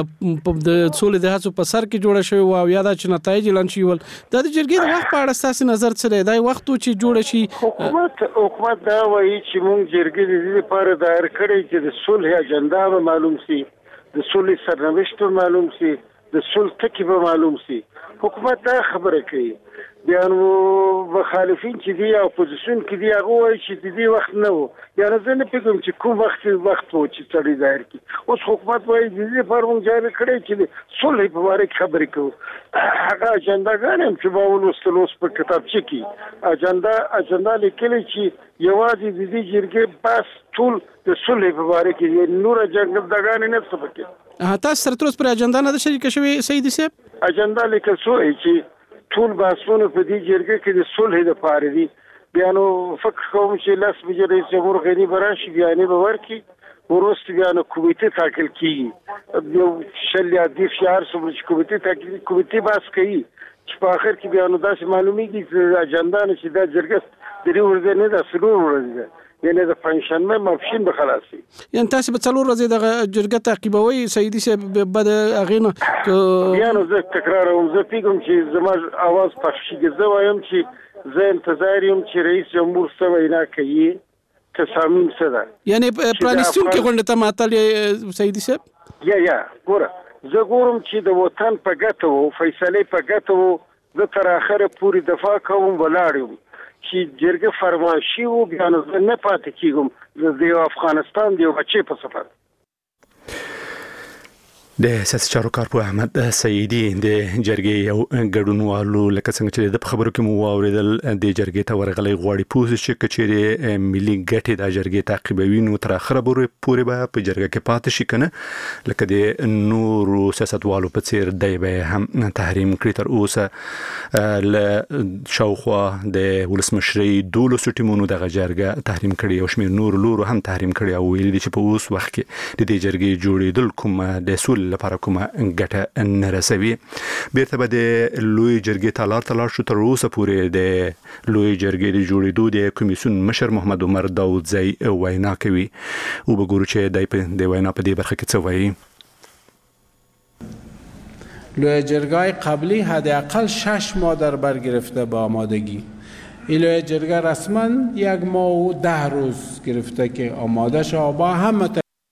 د څولې د هڅو په سر کې جوړه شوی او یا د نتایج اعلان شي ول. د جرګې د وخت په اړه تاسو نظر څه دی؟ دا وخت چې جوړ شي حکومت دا وایي چې موږ جرګې د دې لپاره دایر کړی چې د صلح اجنډا به معلوم شي، د صلح سرنوشت معلوم شي، د صلح ټکی به معلوم شي. حکومت دا خبره کوي. بیا نو مخالفین چې دی اپوزیشن کې دی هغه وایي چې د دې وخت نه وو. یعنې زه نه پوهېږم چې کوم وخت وو چې سړی ظاهر کړي. اوس حکومت وایي د دې لپاره موږ جاري کړی چې صلح په باره کې خبرې کوو. هغه اجنډاګانې هم چې ما ولوستل اوس په کتابچه کې اجنډا لیکلې چې یوازې د دې جرګې بس ټول د صلح په باره کې نور اجنډاګانې نه څه پکې. تاسو سره تر اوسه پر اجنډا نه ده شریکه شوې سیدي صاحب؟ اجنډا لیکل شوی چې ټول بحثونه په دې جرګه کې د صلح لپاره دي. بیا نو فکر کوم چې لاس بجې رئیس جمهور غني براشي بیانې به ورکړي ورسته بیا نو کمیټه ټاکل کیږي. یو شل یا 10 شهر سره چې کمیټه بحث کوي چې په اخر کې بیا نو داسې معلومیږي چې اجنډا نشي دا جرګه درې ورځې نه ده، څلور ورځې ده. یعنی د پنځشنبه ماپښین به خلاص شي. یعنی تاسو به څلور ورځې د جرګه تعقیبوي سیدي صاحب بعد اغینه بیا نو زه تکراروم. زه پیګم چې زما आवाज پښې زه وایم چې زه انتظار یم چې رئیس جمهور څه وینا کوي، تصامیم څه ده. یعنی پرانیستونکي غونډه ته ماتل سیدي صاحب؟ یا ګوره زه ګورم چې د وطن په ګټه وو، فیصلې په ګټه وو، زه تر اخره پورې دفاع کوم، ولاړ یم. چې جرګه فرمایشي وو بیا نو زه نه پاتې کېږم د افغانستان د یو بچی په صفت. د سیاسي چارو کارپوه احمد سعیدي د جرګې یو ګډونوالو لکه څنګه چې د خبرو کې مو واوریدل د جرګې ته ورغلي غواړي پوه شي چې ملي ګټې د جرګې تعقیبوي نو تر اخره پورې به په جرګه کې پاتې شي کنه لکه د نورو سیاستوالو په څیر دی به هم تحریم کړی. تر اوسه ل شاوخوا د ولسمشري 12 ټیمونو د جرګه تحریم کړی او شمیر نور لورو هم تحریم کړی او ویل دي چې په اوس وخت کې د جرګې جوړیدل کوم د سول لپاره کومه ګټه نه رسوي. بیرته به د لوی جرګې تالار شو. تر اوسه پورې د لوی جرګې د جوړېدو د کمیسیون مشر محمد عمر داودزی وینا کوي او به ګورو چې د وینا په دې برخه کې څه وایي. لوی جرگه قبلی حداقل 6 ماه در بر گرفته به آمادگی. این لوی جرگه رسما 1 ماه و 10 روز گرفته که آماده شد با همه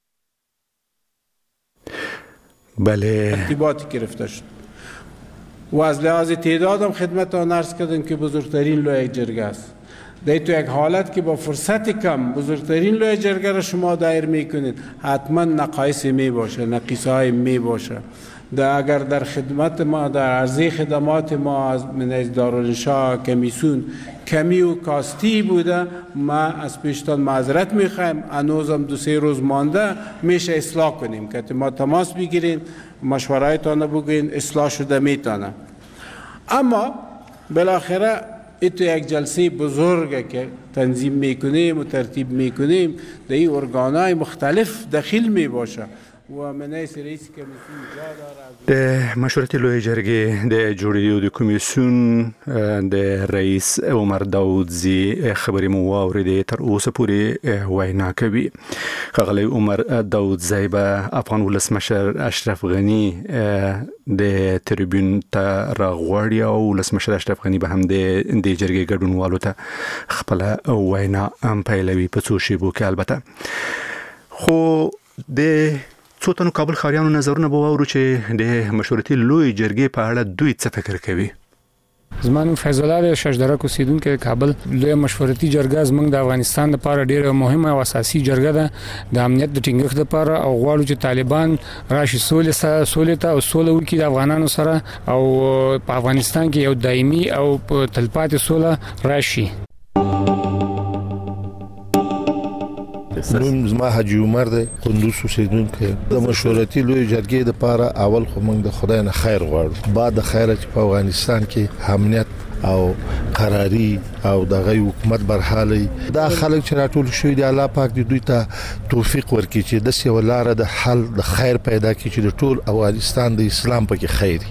بله ترتیباتی گرفته شد و از لحاظ تعداد هم خدمتتان عرض کردم که بزرگترین لوی جرگه است. در تو یک حالت که با فرصت کم بزرگترین لوی جرگه را شما دایر میکنید حتما نقایص می باشه، نقیصه های می باشه. اگر در خدمت ما در عرضه خدمات ما از دارالانشا کمیسیون کمی و کاستی بوده ما از پیشتان معذرت میخوایم. هنوزم 2-3 روز مانده میشه اصلاح کنیم که ما تماس بگیرین مشورهایتان بگین اصلاح شده میتونه. اما بالاخره ایتو یک جلسه بزرگه که تنظیم میکنیم و ترتیب میکنیم در این ارگانهای مختلف داخل میباشه و منایس رئیس کمیسیون جا داره. د مشورتي لوی جرګې د جوړېدو د کمیسیون د رئیس عمر داودزی خبرې مو واورېدې. تر اوسه پورې وینا کوي. ښاغلی عمر داودزی به افغان ولسمشر اشرف غني د تریبیون ته راغواړي او ولسمشر اشرف غني به هم د جرګې ګډونوالو ته خپله وینا پیلوي په څو شیبو کې. البته خو د څو تنو کابل ښاریانو نظرونه به واورو چې د مشورتي لوی جرګې په اړه دوی څه فکر کوي. زمانو فیض الله د شجدرک اوسیدونکو کابل لوی مشورتي جرګه زموږ د افغانستان لپاره ډیره مهمه او اساسي جرګه ده د امنیت د ټینګښت لپاره او غواړو چې طالبان راشي سولې ته او سوله وکړي د افغانانو سره او په افغانستان کې یو دایمي او تلپاتې سوله راشي. نوم زما حاجی عمر دی کندوز اوسیدونکی د مشورتي لوی جرګې لپاره اول خو موږ د خدای نه خیر غواړو. بعد د خیر چې په افغانستان کې امنیت او قراری او دغه حکومت برحالي دا خلک چې راټول شوی دی الله پاک دې دوی ته توفیق ورکړي چې د سیولاره د حل د خیر پیدا کړي چې د ټول افغانستان د اسلام پکې خیری.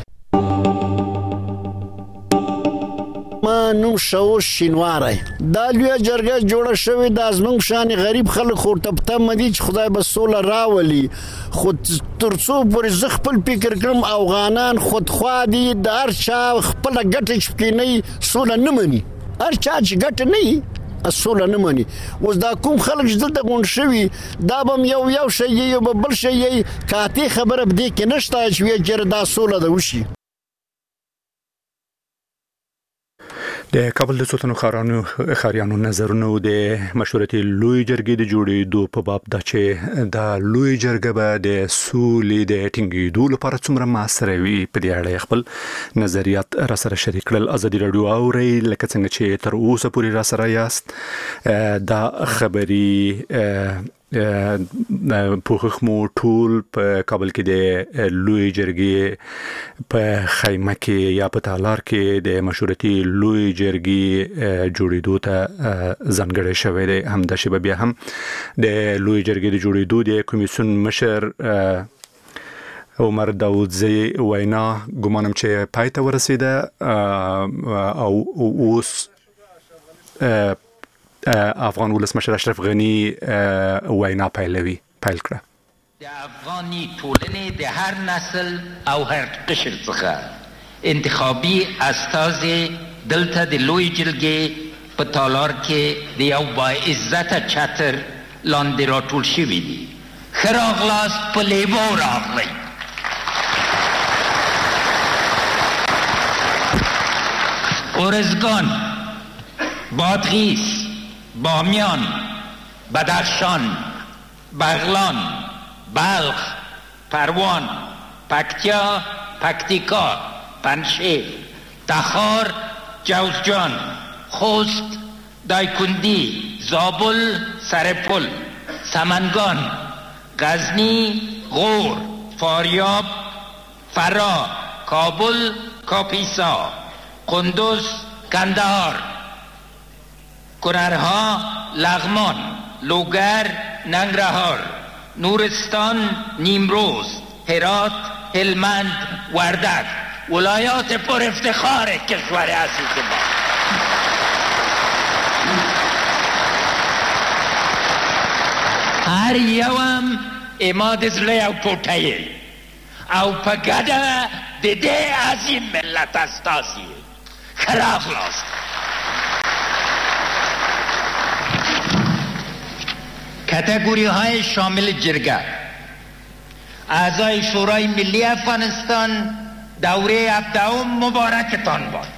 ما نوم شاور شینواری دا لوی جرګه جوړه شوې د ازمن شان غریب خلک خورته پته مدي چې خدای به سوله راولي. خو ترڅو پورې زه خپل فکر کوم افغانان خودخوا دي د هر چا خپل ګټه چې نه سوله نه مني. هر چا چې ګټه نه سوله نه مني. اوس دا کوم خلک چې دلته غونډ شوي دا به یو شی یو بل شی کاته خبره بدې کې نشته چې دا سوله ده وشي. د کابل د څوتنو ښاریانو نظرونه د مشورتي لوی جرګې د جوړېدو په باب دا چې د لوی جرګه به د سولې د ټینګېدو لپاره څومره مؤثره وي په دې اړه خپل نظریات را سره شریک کړل. ازادي راډیو اوري لکه څنګه چې تر اوسه پورې را سره یاست دا خبري پوښښ مو ټول په کابل کې د لوی جرګې په خیمه کې یا په تالار کې د مشورتي لوی جرګې جوړېدو ته ځانګړی شوی دی. همداسې به بیا هم د لوی جرګې د جوړېدو د کمیسیون مشر عمر داودزی وینا ګمانم چې پای ته ورسېده او اوس افغان ولسمشر اشرف غني وینا پیل کړه. د افغاني ټولنې د هر نسل او هر قشر څخه انتخابي استازي دلته د لوی جرګې په تالار کې د یو با عزته چتر لاندې راټول شوي دي. ښه راغلاست، په لیبو راغلی. ارزگان، بادغیس، بامیان، بدخشان، بغلان، بلخ، پروان، پکتیا، پکتیکا، پنشیر، تخار، جوزجان، خوست، دایکندی، زابل، سرپل، سمنگان، غزنی، غور، فاریاب، فرا، کابل، کاپیسا، قندوز، کندهار، کنرها، لغمان، لوگر، ننگرهار، نورستان، نیمروز، هرات، هلمند، وردک، ولایات پر افتخار کشور عزیز ما. هر یوم اماد زلی او پوتایه او پگده دیده عظیم ملت استاسیه. خراف لاست کتگوری های شامل جرگه، اعضای شورای ملی افغانستان، دوره 17 مبارکتان باد.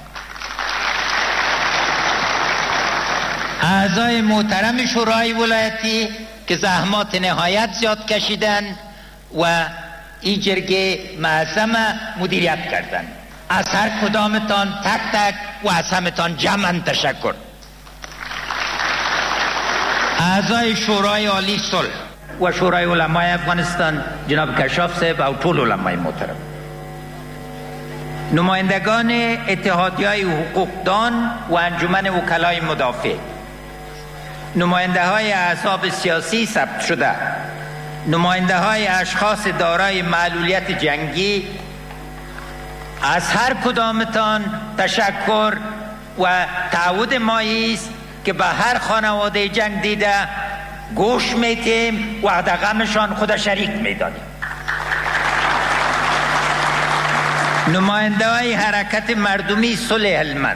اعضای محترم شورای ولایتی که زحمات نهایت زیاد کشیدن و این جرگه معظم مدیریت کردن، از هر کدامتان تک تک و از همتان جمعاً تشکر. اعضای شورای عالی صلح و شورای علمای افغانستان، جناب کشاف صاحب و طول علمای محترم، نمایندگان اتحادیه‌های حقوقدان و انجمن وکلای مدافع، نماینده های احزاب سیاسی ثبت شده، نماینده های اشخاص دارای معلولیت جنگی، از هر کدامتان تشکر و تعهد مایی است که به هر خانواده جنگ دیده گوش میتیم و در غمشان خود شریک میدانیم. نماینده های حرکت مردمی صلح هلمند،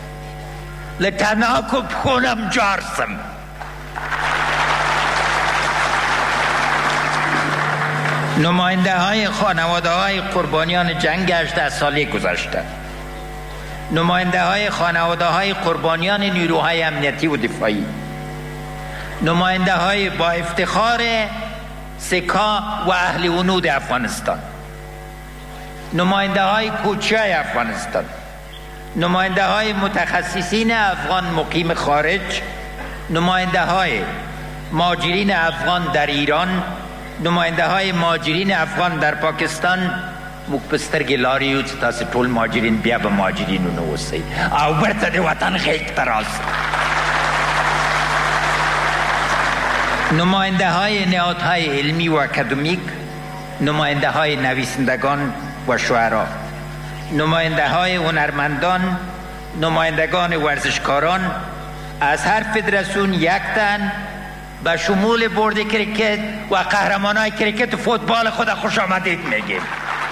لتناکب خونم جارسم، نماینده های خانواده های قربانیان جنگ 18 ساله گذشته، نماینده های خانواده های قربانیان نیروهای امنیتی و دفاعی، نماینده های با افتخار سکا و اهل ونود افغانستان، نماینده های کوچه افغانستان، نماینده های متخصصین افغان مقیم خارج، نماینده های مهاجرین افغان در ایران، نماینده های مهاجرین افغان در پاکستان، مکبستر گلاریوز تاس طول مهاجرین بیا به مهاجرین و نوستی او برته دی وطن خیک تراز. نماینده های نهادهای علمی و اکادمیک، نماینده های نویسندگان و شعرا، نماینده های هنرمندان، نمایندگان ورزشکاران از هر فدراسیون یک تن به شمول بورد کریکت و قهرمانای کریکت و فوتبال خود خوش آمدید میگیم.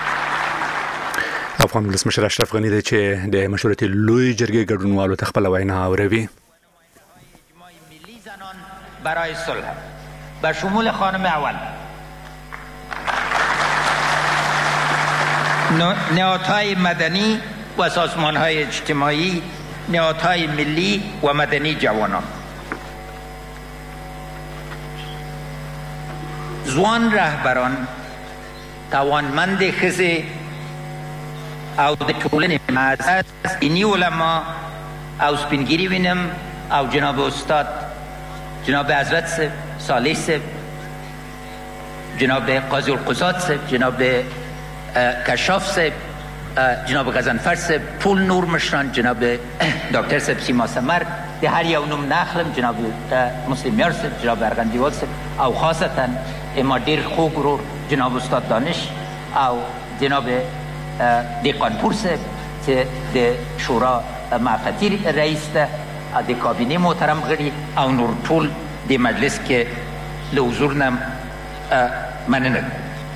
افغان ولسمشر اشرف غنی دی چې د مشورتي لوی جرګې ګډونوالو ته خپل وینا اوروي. برای صلح به شمول خانم اول، نهادهای مدنی و سازمانهای اجتماعی، نهادهای ملی و مدنی جوانان، زوان رهبران، توانمند ښځې او د ټولنې معزز دیني علما او سپینګیري وینم او جناب استاد جناب حضرت صاحب، صالح صاحب، جناب قاضی القضات صاحب، جناب کشاف صاحب، جناب غضنفر صاحب، ټول نور مشران، جناب ډاکټر صاحب سیما سمر، د هر یو نوم ناخلم، جناب مسلم یار صاحب، جناب ارغندیوال صاحب، او خاصتا اما ډیر خوږ ورور جناب استاد دانش او جناب دیقانپور صاحب چې د شورا معرفتي رئیس ده، د کابینه محترم غړي او نور ټول د مجلس کې له حضور نه مننه.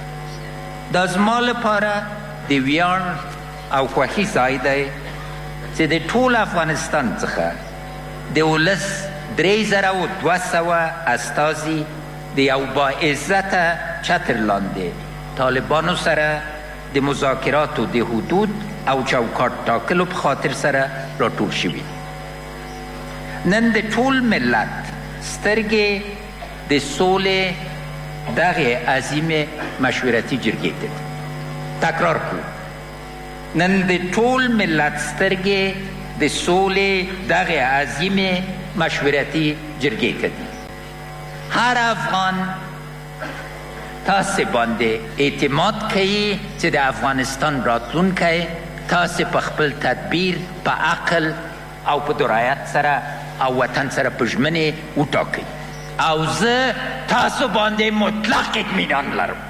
دا زما لپاره د ویاړ او خوښي ځای دی چې د ټول افغانستان څخه د ولس 3200 استازي د یو با عزته چتر لاندې طالبانو سره د مذاکراتو د حدود او چوکاټ ټاکلو په خاطر سره راټول شوي. نن د ټول ملت سترګې د سولې دغه عظیمه مشورتي جرګې ته تکرار کړو. نن د ټول ملت سترګې د سولې دغه عظیمه مشورتي جرګې ته هر افغان تاسو باندې اعتماد کوي چې د افغانستان راتلونکی تاسو په خپل تدبیر په عقل او په درایت سره او وطن سره په ژمنه وټاکئ او زه تاسو باندې مطلق اطمینان لرم.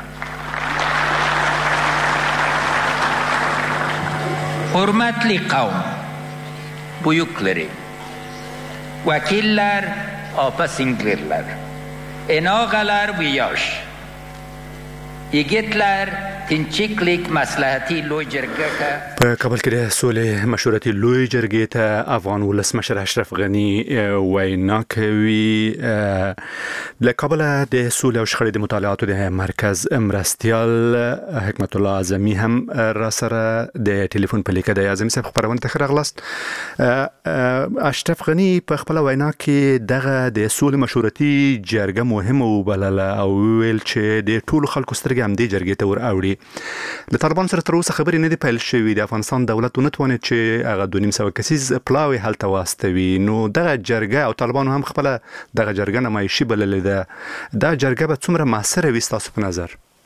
حرمتli قوم büyükleri, vekiller, apasinglerler, enağalar ve yaş, yiğitler, tinçiklik maslahati لوی جرګه په کابل کې د سولې مشورتي لوی جرګې ته افغان ولسمشر اشرف غني وینا کوي. له کابل د سولې او شخړې د مطالعاتو د مرکز مرستيال حکمت الله اعظمي هم را سره د ټلیفون په لیکه د اعظمي صاحب خبرونه ته راغلاست. اشرف غني په خپل وینا کې دغه د سولې مشورتي جرګه مهمه وبلله او ویل چې د ټولو خلکو سترګې هم د جرګې ته ور اوړي. د طالبان سره تر اوسه خبرې نه دی پیل شوې. د افغانستان دولت ونه توانید چې هغه 2.5 کسیز پلاوی هلته واستوي. نو دغه جرګه او طالبان هم خپل دغه جرګه نمایشي بللې ده. دا جرګه به څومره موثره وي ستاسو په نظر؟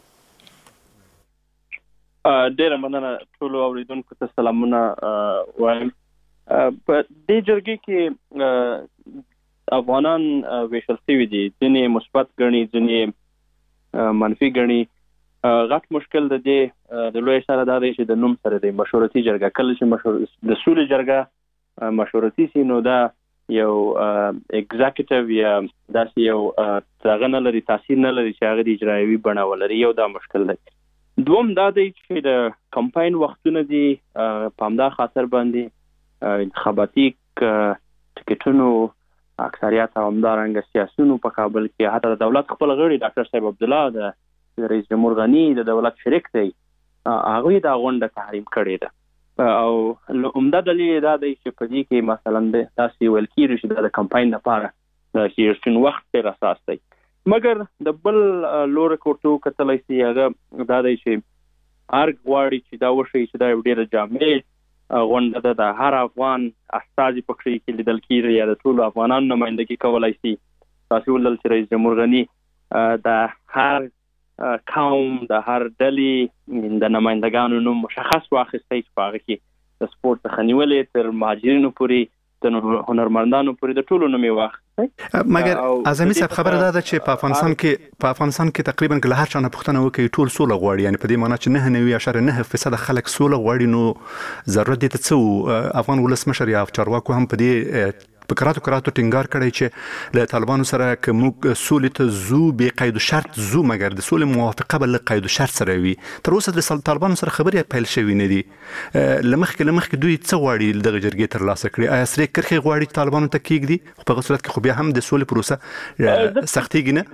ډیره مننه. ټولو اوریدونکو ته سلامونه وایم. په دې جرګې کې افغانان ویشل شوي دي، ځینې مثبت ګڼي، ځینې منفي ګڼي. غټ مشکل د دې د لوی اشاره دا دی چې د نوم سره د مشورتي جرګه کله چې د سولې جرګه مشورتي سي نو دا یو اگزیکټیو یا داسې یو دغه نه لري، تاثیر نه لري چې هغه د اجرایوي بڼه ولري. یو دا مشکل دی. دوم دا دی چې د کمپاین وختونه دي په همدا خاطر باندې انتخاباتي ټکټونو اکثریت همدارنګه سیاسيونو په کابل کې حتی د دولت خپل غړي ډاکټر صاحب عبدالله د رئیس جمهور غني د دولت شریک دی، هغه دا غونډه تحریم کړې ده. او عمده دلیل دا دی چې په دې کې مثلا تاسو ویل کېږي چې د کمپاین لپاره د هیرشن وخت پر اساس دی. مګر د بل لور کوټو کتلای شي هغه دا دی چې ارګ غواړي چې دا وشي چې دا ډېر جامع غونډه ده، د هر افغان استازي پکې کې لیدل کېږي یا د ټولو افغانانو نمائندګي کولای شي. تاسو ولل چې رئیس جمهور غني د هر قوم د هر ډلې د نمائندګانو نوم مشخص واخیستی چې په هغه کې د سپورت څخه نیولې تر مهاجرینو پورې د هنرمندانو پورې د ټولو نوم یې واخیستی. مګر اعظمي صاحب خبره دا ده چې په افغانستان کې تقریبا که له هر چا نه پوښتنه وکړي ټول سوله غواړي، یعنی په دې معنی چې 9.9% خلک سوله غواړي. نو ضرورت دې ته څه افغان ولسمشر یا چارواکو هم په دې په کراتو ټینګار کړی چې له طالبانو سره که موږ سولې ته ځو بې قید و شرط ځو، مګر د سولې موافقه به له قید و شرط سره وي. تر اوسه د طالبانو سره خبرې پیل شوي نه دي. له مخکې دوی څه غواړي دغه جرګې ترلاسه کړي؟ آیا سرې کرښې غواړي طالبانو ته کېږدي؟ په هغه صورت کې خو بیا هم د سولې پروسه سختېږي نه؟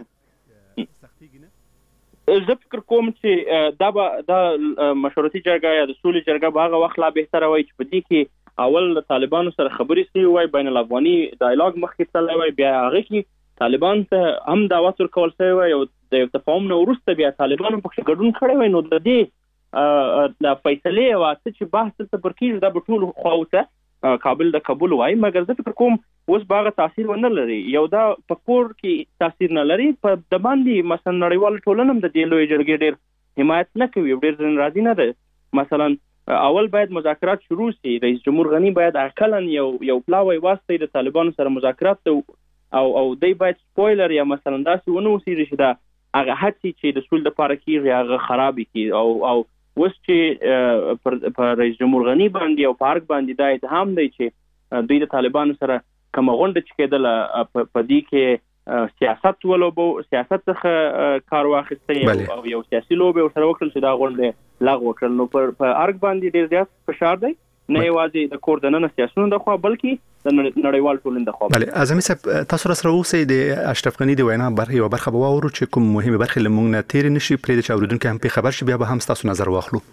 زه فکر کوم چې دا مشورتي جرګه یا د سولې جرګه به هغه وخت لا بهتره وای چې په دې کې اول طالبانو سره خبرې شوي وای، بین الافغاني ډایلاګ مخکې تللی وای، بیا هغه کې طالبان ته هم دعوت ورکول شوی وای او د یو تفاهم نه وروسته بیا طالبانو پکې ګډون کړی وای. نو د دې د فیصلې او چې بحث ته پر کېږي دا به ټولو خواو ته کابل د قبول وای. مګر زه فکر کوم اوس به هغه تاثیر ونه لري. یو دا په کور کې تاثیر نه لري، په د باندې مثلا نړیواله ټولنه هم د دې لویې جرګې ډېر حمایت نه کوي، ډېر راضي نه ده. مثلا اول باید مذاکرات شروع شي، رئیس جمهور غني باید عقلاً یو پلاوی واسطه د طالبانو سره مذاکرات او دی باید سپویلر یا مثلا داسې ونه اوسېږي چې دا هغه هڅې چې د سولې لپاره کېږي هغه خرابې کړي. او اوس چې په رئیس جمهور غني باندې او په ارګ باندې دا اتهام دی چې دوی د طالبانو سره کومه غونډه چې کېدله په دې کې سیاست څخه کار واخیستی او یو سیاسي لوبې ورسره وکړل چې دا غونډه لغوه کړل. نو په ارګ باندې ډېر زیات فشار دی. نه یوازې د کور دننه سیاسيونو د خوا بلکې د نړیوال ټولنې د خوا. بله اعظمي صاحب تاسو سره اوسئ د اشرف غنی د وینا یو برخه به واورو چې کوم مهمه برخه لمونږ نه تیر نشي پرې چې اوریدونکو هم په خبر شي بیا به هم تاسو نظر واخلو.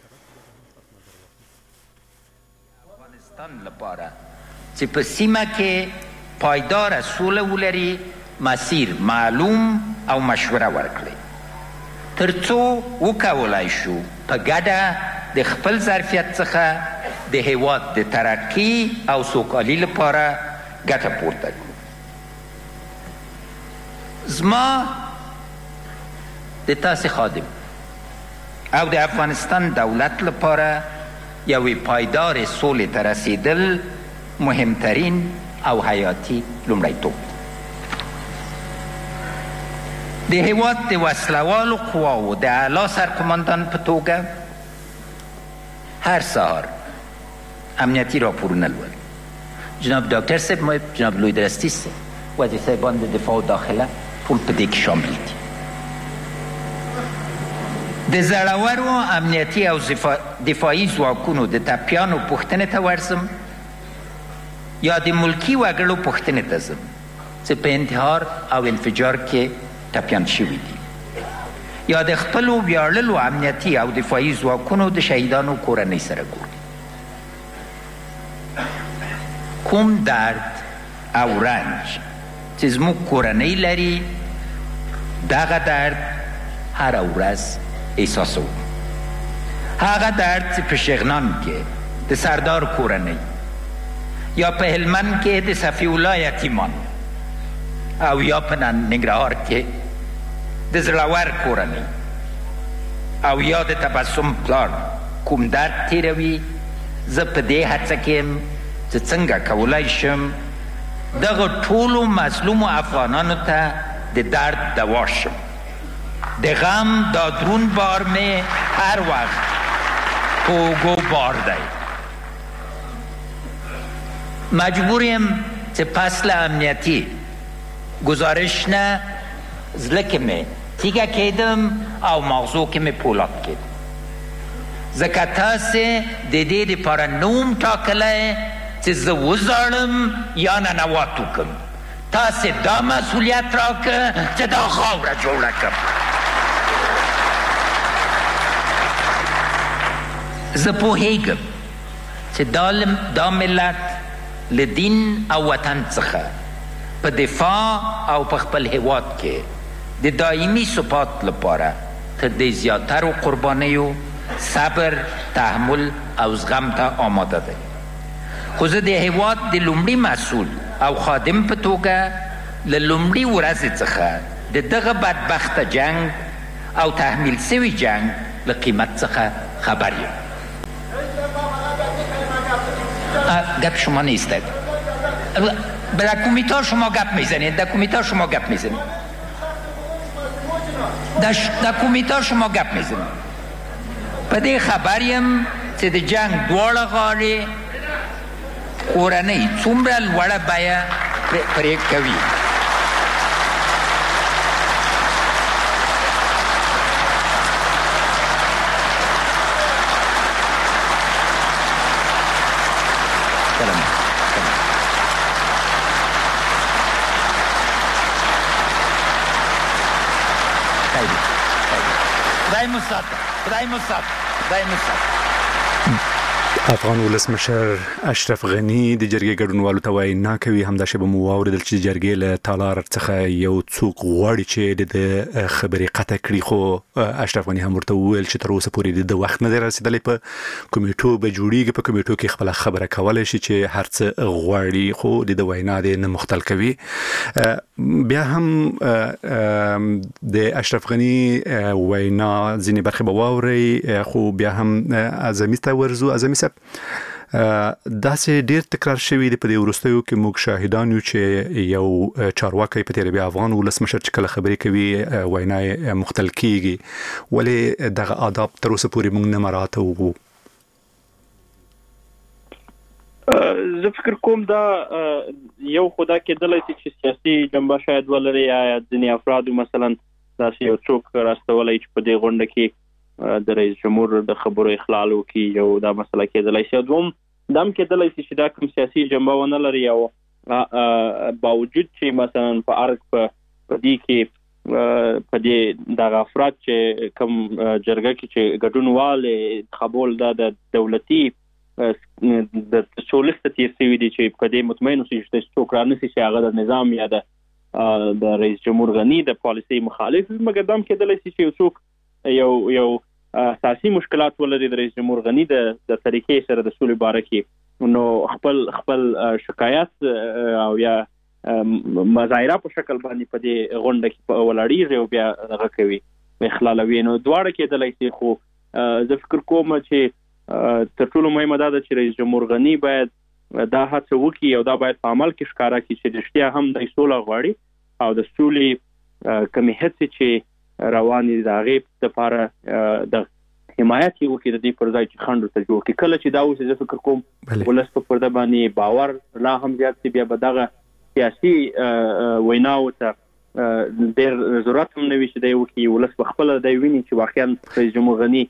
افغانستان لپاره چې په سیمه کې پایدار سوله ولري مسیر معلوم او مشوره ورکړي ترڅو وکولای شو په ګډه د خپل ظرفیت څخه د هیواد د ترقی او سوکالي لپاره ګټه پورته کړو. زما د تاسو خادم او د افغانستان دولت لپاره یوې پایدار سولې ته رسیدل مهمترین او حیاتي لومړیتوب. د هیواد د وسلوالو قواو د اعلی سرقماندان په توګه هر سهار امنیتی راپورونه لولم. جناب دکتر صاحب، جناب لوی درستی صاحب، وزیر صاحبان د دفاع و داخله ټول په دې کې شامل دي. د زړورو امنیتي او دفاعي ځواکونو د ټپیانو پوښتنې ته ورځم یا د ملکی وګړو پوښتنې ته ځم چې په انتحار او انفجار کې ټپیان شوي دي، یا د خپلو ویاړلو امنیتي او دفاعي ځواکونو د شهیدانو کورنۍ سره ګوري. کوم درد او رنج چې زموږ کورنۍ لري دغه درد هر ورځ احساسوم. هغه درد چې په شغنان کې د سردار کورنۍ یا په هلمند کې د صفی الله یتیمان او یا په ننګرهار کې د زړور کورنۍ او یا د تبسم پلار کوم درد تیروي، زه په دې هڅه کې یم چې څنګه کولی شم دغه ټولو مظلومو افغانانو ته د درد دوا شم. د غم دا درون بار مې هر وخت په اوږو بار دی. مجبوریم چې پس له امنیتي گزارش نه زړه کې مې تیږه کېدم او مغزو کې مې پولاد کېدم، ځکه تاسې د دې دپاره نوم ټاکلی چې زه وزاړم یا ننوات وکړم. تاسې دا مسئولیت راکړه چې دا خاوره جوړه کړم. زه پوهیږم چې دا ملت له دین او وطن څخه په دفاع او په خپل هیواد کې د دایمي ثبات لپاره تر دې زیاترو قربانیو صبر، تحمل او زغم ته آماده دی. خو زه د هیواد د لومړي مسئول او خادم په توګه له لومړي ورځې څخه د دغه بدبخته جنگ او تحمیل سوي جنگ له قیمت څخه خبر یم. گپ شما نیست. در کمیته شما گپ میزنید، در کمیته شما گپ میزنید، در کمیته شما گپ میزنید. په دې خبریم چې د جنگ دواړه غاړې کورنۍ څومره لوړه بیه پرې کوي. افغان ولسمشر اشرف غنی د جرګې ګډونوالو ته وایي نه کوي. همدا شی به مو واوریدل چې جرګې له تالار څخه یو څوک غواړي چې د خبرې قطع کړي، خو اشرف غنی هم ورته وویل چې تر اوسه پورې د وخت نه دی رسیدلی. په کمیټو به جوړیږي، په کمیټو کې خپل خبره کولای شي چې هر څه غواړي، خو د وینا دې نه مختل کوي. بیا هم د اشرف غنی وینا ځینې برخې به واورئ، خو بیا هم اعظمي ته ورځو. اعظمي صاحب، داسې ډیر تکرار شوی دی په دې وروستیو کې موږ شاهدان یو چې یو چارواکي په تیر بیا افغان ولسمشر چې کله خبرې کوي وینا مختل کیږي، ولې دغه آداب تر اوسه پورې موږ نه مراعاتوو؟ زه فکر کوم دا یو خدا کېدلی چې سیاسي جنبه شاید ولري، یا ځینې افرادو مثلا داسې یو څوک راستولی چې په دې غونډه کې د رئیس جمهور د خبرو اخلال وکړي، یو دا مسله کېدلی شي. دوم دم کېدلای شي چې دا کوم سیاسي جنبه ونه لري او باوجود چې مثلا په ارګ په دې کې په دې د افراد چې کوم جرګه کې چې ګډونوال انتخابول د دولتي د سولست تیر سوي دي چې په دې مطمئن اوسئ چې څوک رانسي چې هغه د نظام یا د رئیس جمهور غنی د پالیسي مخالف مګر دم کېدلای شي چې څوک یو اساسي مشکلات ولري د رئیس جمهور غنی د طریقې سره د سولې باره کې نو خپل شکایت او یا مظاهره په شکل باندې په دې غونډه کې ولاړیږي او بیا دغه کوي اخلالوي نو دواړه کېدلای شي خو زه فکر کوم چې تر ټولو مهمه دا ده چې رئیس جمهور غنی باید دا هڅه وکړي او دا باید په عمل کې ښکاره کړي چې رښتیا هم د سوله غواړي او د سولې کمې هڅې چې روانې د هغې لپاره د حمایت یې وکړي د دې پر ځای چې خنډ ورته جوړ کړي. کله چې دا اوس زه فکر کوم ولس په پرده باندې باور لا هم زیات شي بیا به دغه سیاسي ویناو ته ډېر ضرورت هم نه وي چې دی وکړي. ولس په خپله دی ویني چې واقعا رئیس جمهور غني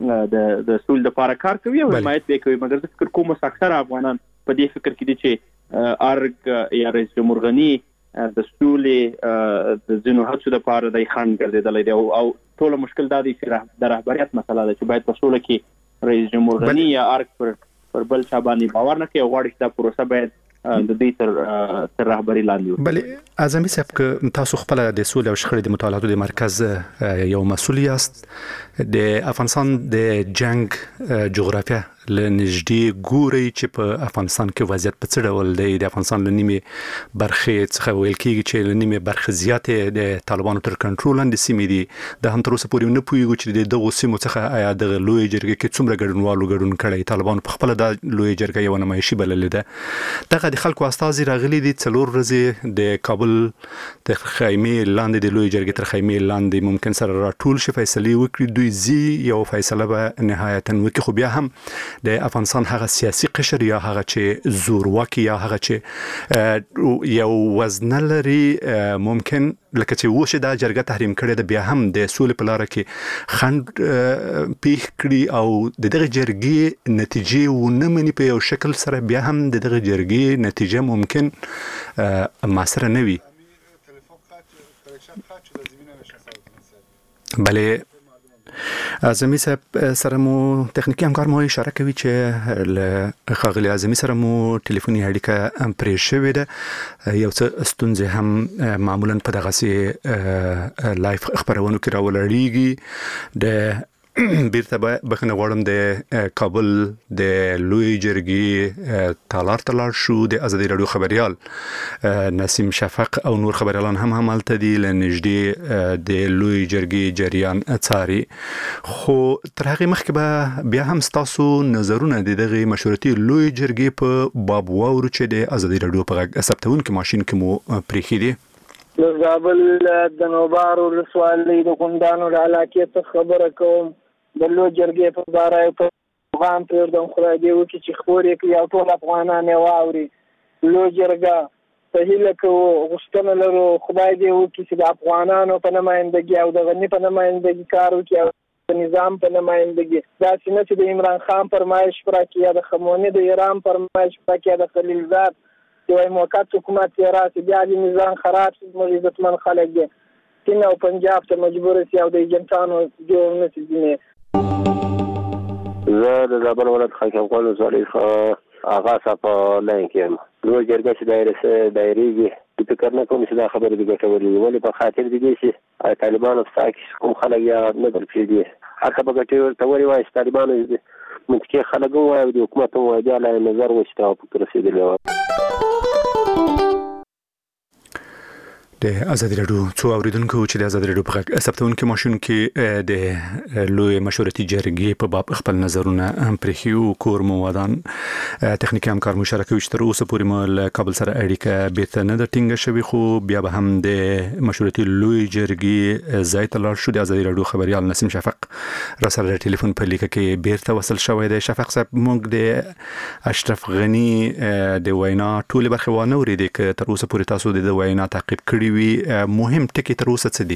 د سولې لپاره کار کوي او حمایت به کوي مګر زه فکر کوم اکثره افغانان په دې فکر کې دي چې ارګ یا رئیس جمهور غني د سولې د ځینو هڅو لپاره د خنډ ګرځیدلی دی او ټول مشکل دا دی چې د رهبریت مسله ده چې باید په سوله کې رئیس جمهور غني یا ارګ پر بل چا باندې باور نه کوي او غواړي چې دا پروسه باید د دې تر رهبری لاندې بلې اعظمي صاحب که تاسو خپل د سولې او شخړې د مطالعاتو د مرکز یو مسؤل یاست د افغانستان د جنگ جغرافیه لنږدې ګوري چې په افغانستان کې وضعیت په څه ډول دی. د افغانستان له نیمې برخې څخه ویل کېږي چې له نیمې برخې زیاتې د طالبانو تر کنټرول لاندې سیمې دي. د هم تر اوسه پورې نه پوهیږو چې دغه سیمو څخه آیا د لوی جرګې کې څومره ګډونوالو ګډون کړی. طالبانو په خپل د لوی جرګې یو نمایشي بللې ده. دغه د خلکو استازي راغلي دي 4 ورځې د کابل تر خیمې لاندې د لوی جرګې تر خیمې لاندې ممکن سره راټول شي فیصله وکړي. دوی زی یو فیصله به نهایتا وکړي خو بیا هم د افغانستان هغه سیاسي قشر یا هغه چې زورواکي یا هغه چې یو وزن لري ممکن لکه چې وشه دا جرګه تحریم کړي ده بیا هم د سولې په لار کې خنډ پیښ کړي او دغه جرګې نتیجې ونه مني په یو شکل سره بیا هم دغه جرګې نتیجه ممکن ماسره نه وي. بله اعظمي صاحب سره مو تخنیکی همکار مو اشاره کوي چې له خاغلی اعظمي سره مو ټلیفوني اړیکه پرې شوې ده. یو څه ستونزې هم معمولا په دغه سي لایف خبرونو کې راولړيږي. د بیرته بخنه غواړم د کابل د لوی جرګې تالار تلار شو د ازادي رادیو خبريال نسیم شفق او نور خبريالان هم عملته دي لنږدې د لوی جرګې جریان څاري خو تر هغه مخکې به بیا هم تاسو نظرونه د دغه مشورتي لوی جرګې په باب واورو چې د ازادي رادیو په ثبتونکو ماشين کې مو پریخي دي. د زابل د نوبار ولسوالۍ د کندانو د علاقې ته خبره کوم د لوی جرګې په باره په افغان پردم خدای دې وکړي چې خبرې کوي او ټول افغانان یې واوري. لوی جرګه په هیله کوو غوښتنه لرو خدای دې وکړي چې د افغانانو په نمایندګي او د غني په نمایندګي کار وکړي او د نظام په نمایندګي داسې نه چې د عمران خان فرمایش پوره کړي یا د خموني د ایران فرمایش پوره کړي یا د خلیلزاد یو موقت حکومت یې راسي بیا د نظام خراب شي زموږ عزتمن خلک دي سیند او پنجاب ته مجبور شي او د ایجنټانو جوړ نه شي. زه د زابل ولایت حاکم قول ولسوالۍ آغا صاحب لاین کې یم. لوی جرګه چې دایرېږي فکر نه کوم چې دا خبرې دي ګټورې ولې په خاطر دي چې طالبانو په ساکي کوم خلک یا نه درپېږي دي هغه به ګټورې ته وایي چې طالبانو منطقي خلک وایي د حکومت وایي بیا لا نظر وشته او فکر رسېدلی وایي. د ازادي رادیو څو اوریدونکو چې د ازادي رادیو په ثبتونکو ماشين کې د لوی مشورتي جرګې په باب خپل نظرونه پرخیو کور مو ودان تخنیکی همکار مشارکت وي چې تر اوسه پورې مو کابل سره اړیکه بیرته نه د ټینګه شوی خو بیا به هم د مشورتي لوی جرګې ځای ته لاړ شو. د ازادي رادیو خبريال نسیم شفق را سره ټلیفون په لیکه کې بیرته وصل شوی دی. شفق صاحب موږ د اشرف غنی د وینا ټول برخه وانه ورېدې ک تر اوسه پورې تاسو د وینا تعقیب کړی مهم ټکی تر اوسه څه دي؟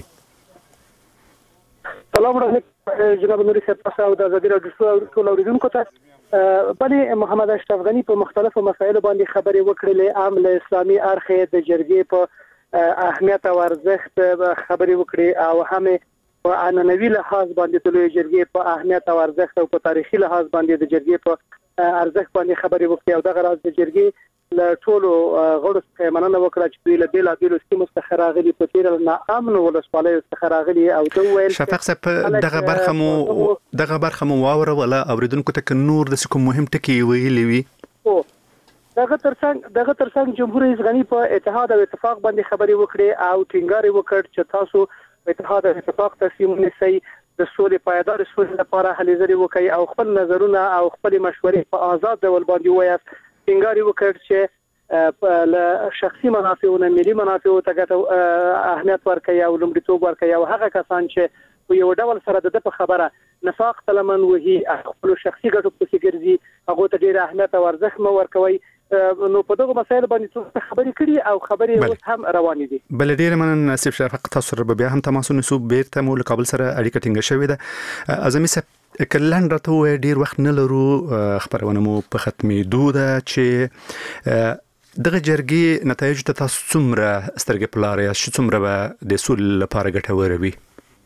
سلام علیکم جناب نوري صاحب تاسو د ازادي رادیو ټول اوریدونکو ته بلې محمد اشرف غنی په مختلفو مسایلو باندې خبرې وکړلې، عام له اسلامي اړخ د جرګې په اهمیت او ارزښت خبرې وکړې او هم په عنعنوي لحاظ باندې د لوی جرګې په اهمیت او ارزښت او په تاریخي لحاظ باندې د جرګې په ارزښت باندې خبرې وکړې او دغه راز د جرګې له ټولو غړو څخه مننه وکړه چې دوی له بېلابېلو سیمو څخه راغلي، په تېره ناامنو ولسوالیو څخه راغلي او ده وویل شفیق صاحب دغه برخه مو واوروله، اوریدونکو ته که نور داسې کوم مهم ټکي ویلي وي؟ دغه ترڅنګ جمهور رئیس غنی په اتحاد او اتفاق باندې خبرې وکړې او ټینګار یې وکړ چې تاسو اتحاد او اتفاق تصمیم ونیسئ، د سولې پایدار سولې لپاره هلې ځلې وکړئ او خپل نظرونه او خپل مشورې په آزاد ډول باندې ووایاست. ټینګار یې وکړ چې له شخصي منافعو نه ملي منافعو ته اهمیت ورکړي او لومړیتوب ورکړي او هغه کسان چې په یو ډول سره د په خبره نفاق تلمن وهي خپل شخصي ګټو پسې ګرځي هغه ته ډېر اهمیت او ارزښت مو ورکوي. نو په دغه مسایل باندې خبرې کړي او خبرې اوس هم روانې دي. بل ډېر مننه آصف شفیق، تاسو سره بیا هم تماس ونیسو، بیرته مو له کابل سره اړیکه ټینګه شوې ده. اعظمي صاحب کلن راته وایي ډېر وخت نه لرو، خبرونه مو په ختمېدو ده چې دغه جرګې نتایج ته تاسو څومره سترګې په لاره یاست چې څومره به د سولې لپاره ګټوره وي؟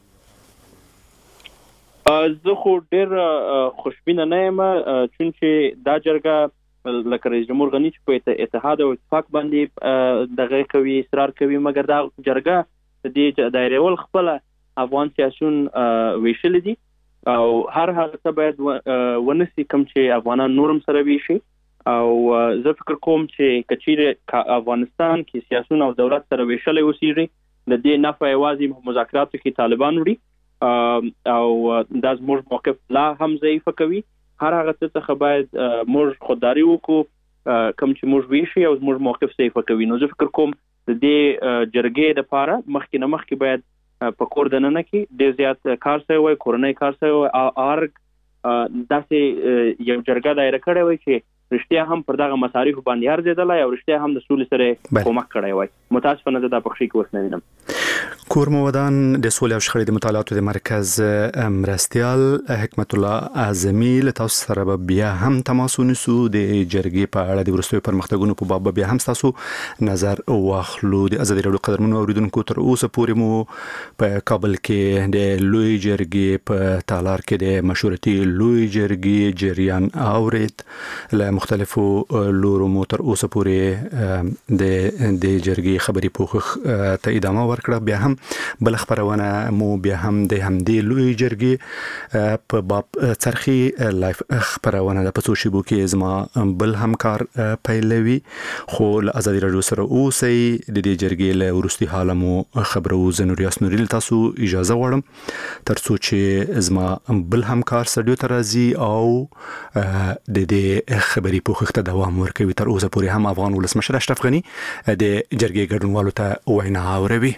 زه خو ډېر خوشبینه نه یم چونکې دا جرګه لکه رئیس جمهور غنی چې په اتحاد او اتفاق باندې دغه کوي اصرار کوي، مګر دا جرګه د دې دایرهول خپل افغان سیاسيون ویشل دي او هر حالت باید ونسي کوم چې افغانان نورم سره ویشي او زه فکر کوم چې کچېره افغانستان کې سیاسيون او دولت سره ویشل اوسېږي د دې نفع یوازې مذاکراتو کې طالبان وړي او دا زموږ موقف لا هم ضعیف کوي. هر هغه څه باید موږ خودداري وکړو کوم چې موږ ویشي او موږ موقف ضعیف کوي. نو زه فکر کوم د دې جرګې لپاره مخکې باید په کور دننه کې ډېر زیات کار شوی وای، کورنۍ کار شوی وای، ارګ داسې یو جرګه دایره کړې وای چې رښتیا هم پر دغه مصارف باندې ارزیدلای او رښتیا هم د سولې سره کومک کړی وای. متاسفانه زه دا په خشي کې اوس نه وینم. کور مودان د سولې او شخړې د مطالعاتو د مرکز مرستیال حکمت الله اعظمي له تاسو سره بیا هم تماس ونیسو، د جرګې په اړه د وروستیو پرمختګونو په باب بیا هم تاسو نظر واخلو. د ازادي راډیو قدرمنو اوریدونکو تر اوسه پورې مو په کابل کې د لوی جرګې په تالار کې د مشورتي لوی جرګې جریان اورید، له مختلفو لورو مو تر اوسه پورې د جرګې خبري پوښښ ته ادامه ورکړه. بیا هم بل خبرونه مو بیا هم د همدې لوی جرګې په باب څرخي لایف خبرونه د پڅو شیبو کې زما بل همکار پیلوي، خو له ازادي راډیو سره اوسئ. د دې جرګې له ورستي حاله مو خبرو زنوریاس نوري تاسو اجازه غواړم ترڅو چې زما بل همکار سټډیو ته راځي او د دې خبري پوښښ ته دوام ورکوي. تر اوسه پورې هم افغان ولسمشر اشرف غنی د جرګې ګډونوالو ته وینا اوري.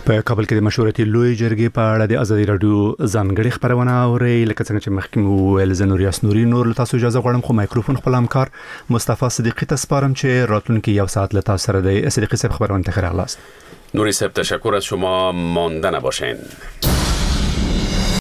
په کابل کې د مشورتي لوی جرګې په اړه د ازادي رادیو ځانګړي خبرونه اوري لکه څنګه چې مخکې ویل زنوري اسنوري نور له تاسو اجازه غواړم خو مایکروفون خپل همکار مصطفی صدیقی ته سپارم چې راتلونکي یو ساعت له تاسو سره د صدیقی صاحب خبرونه تخیر خلاص نوری صاحب تشکر از شما مانده نباشین.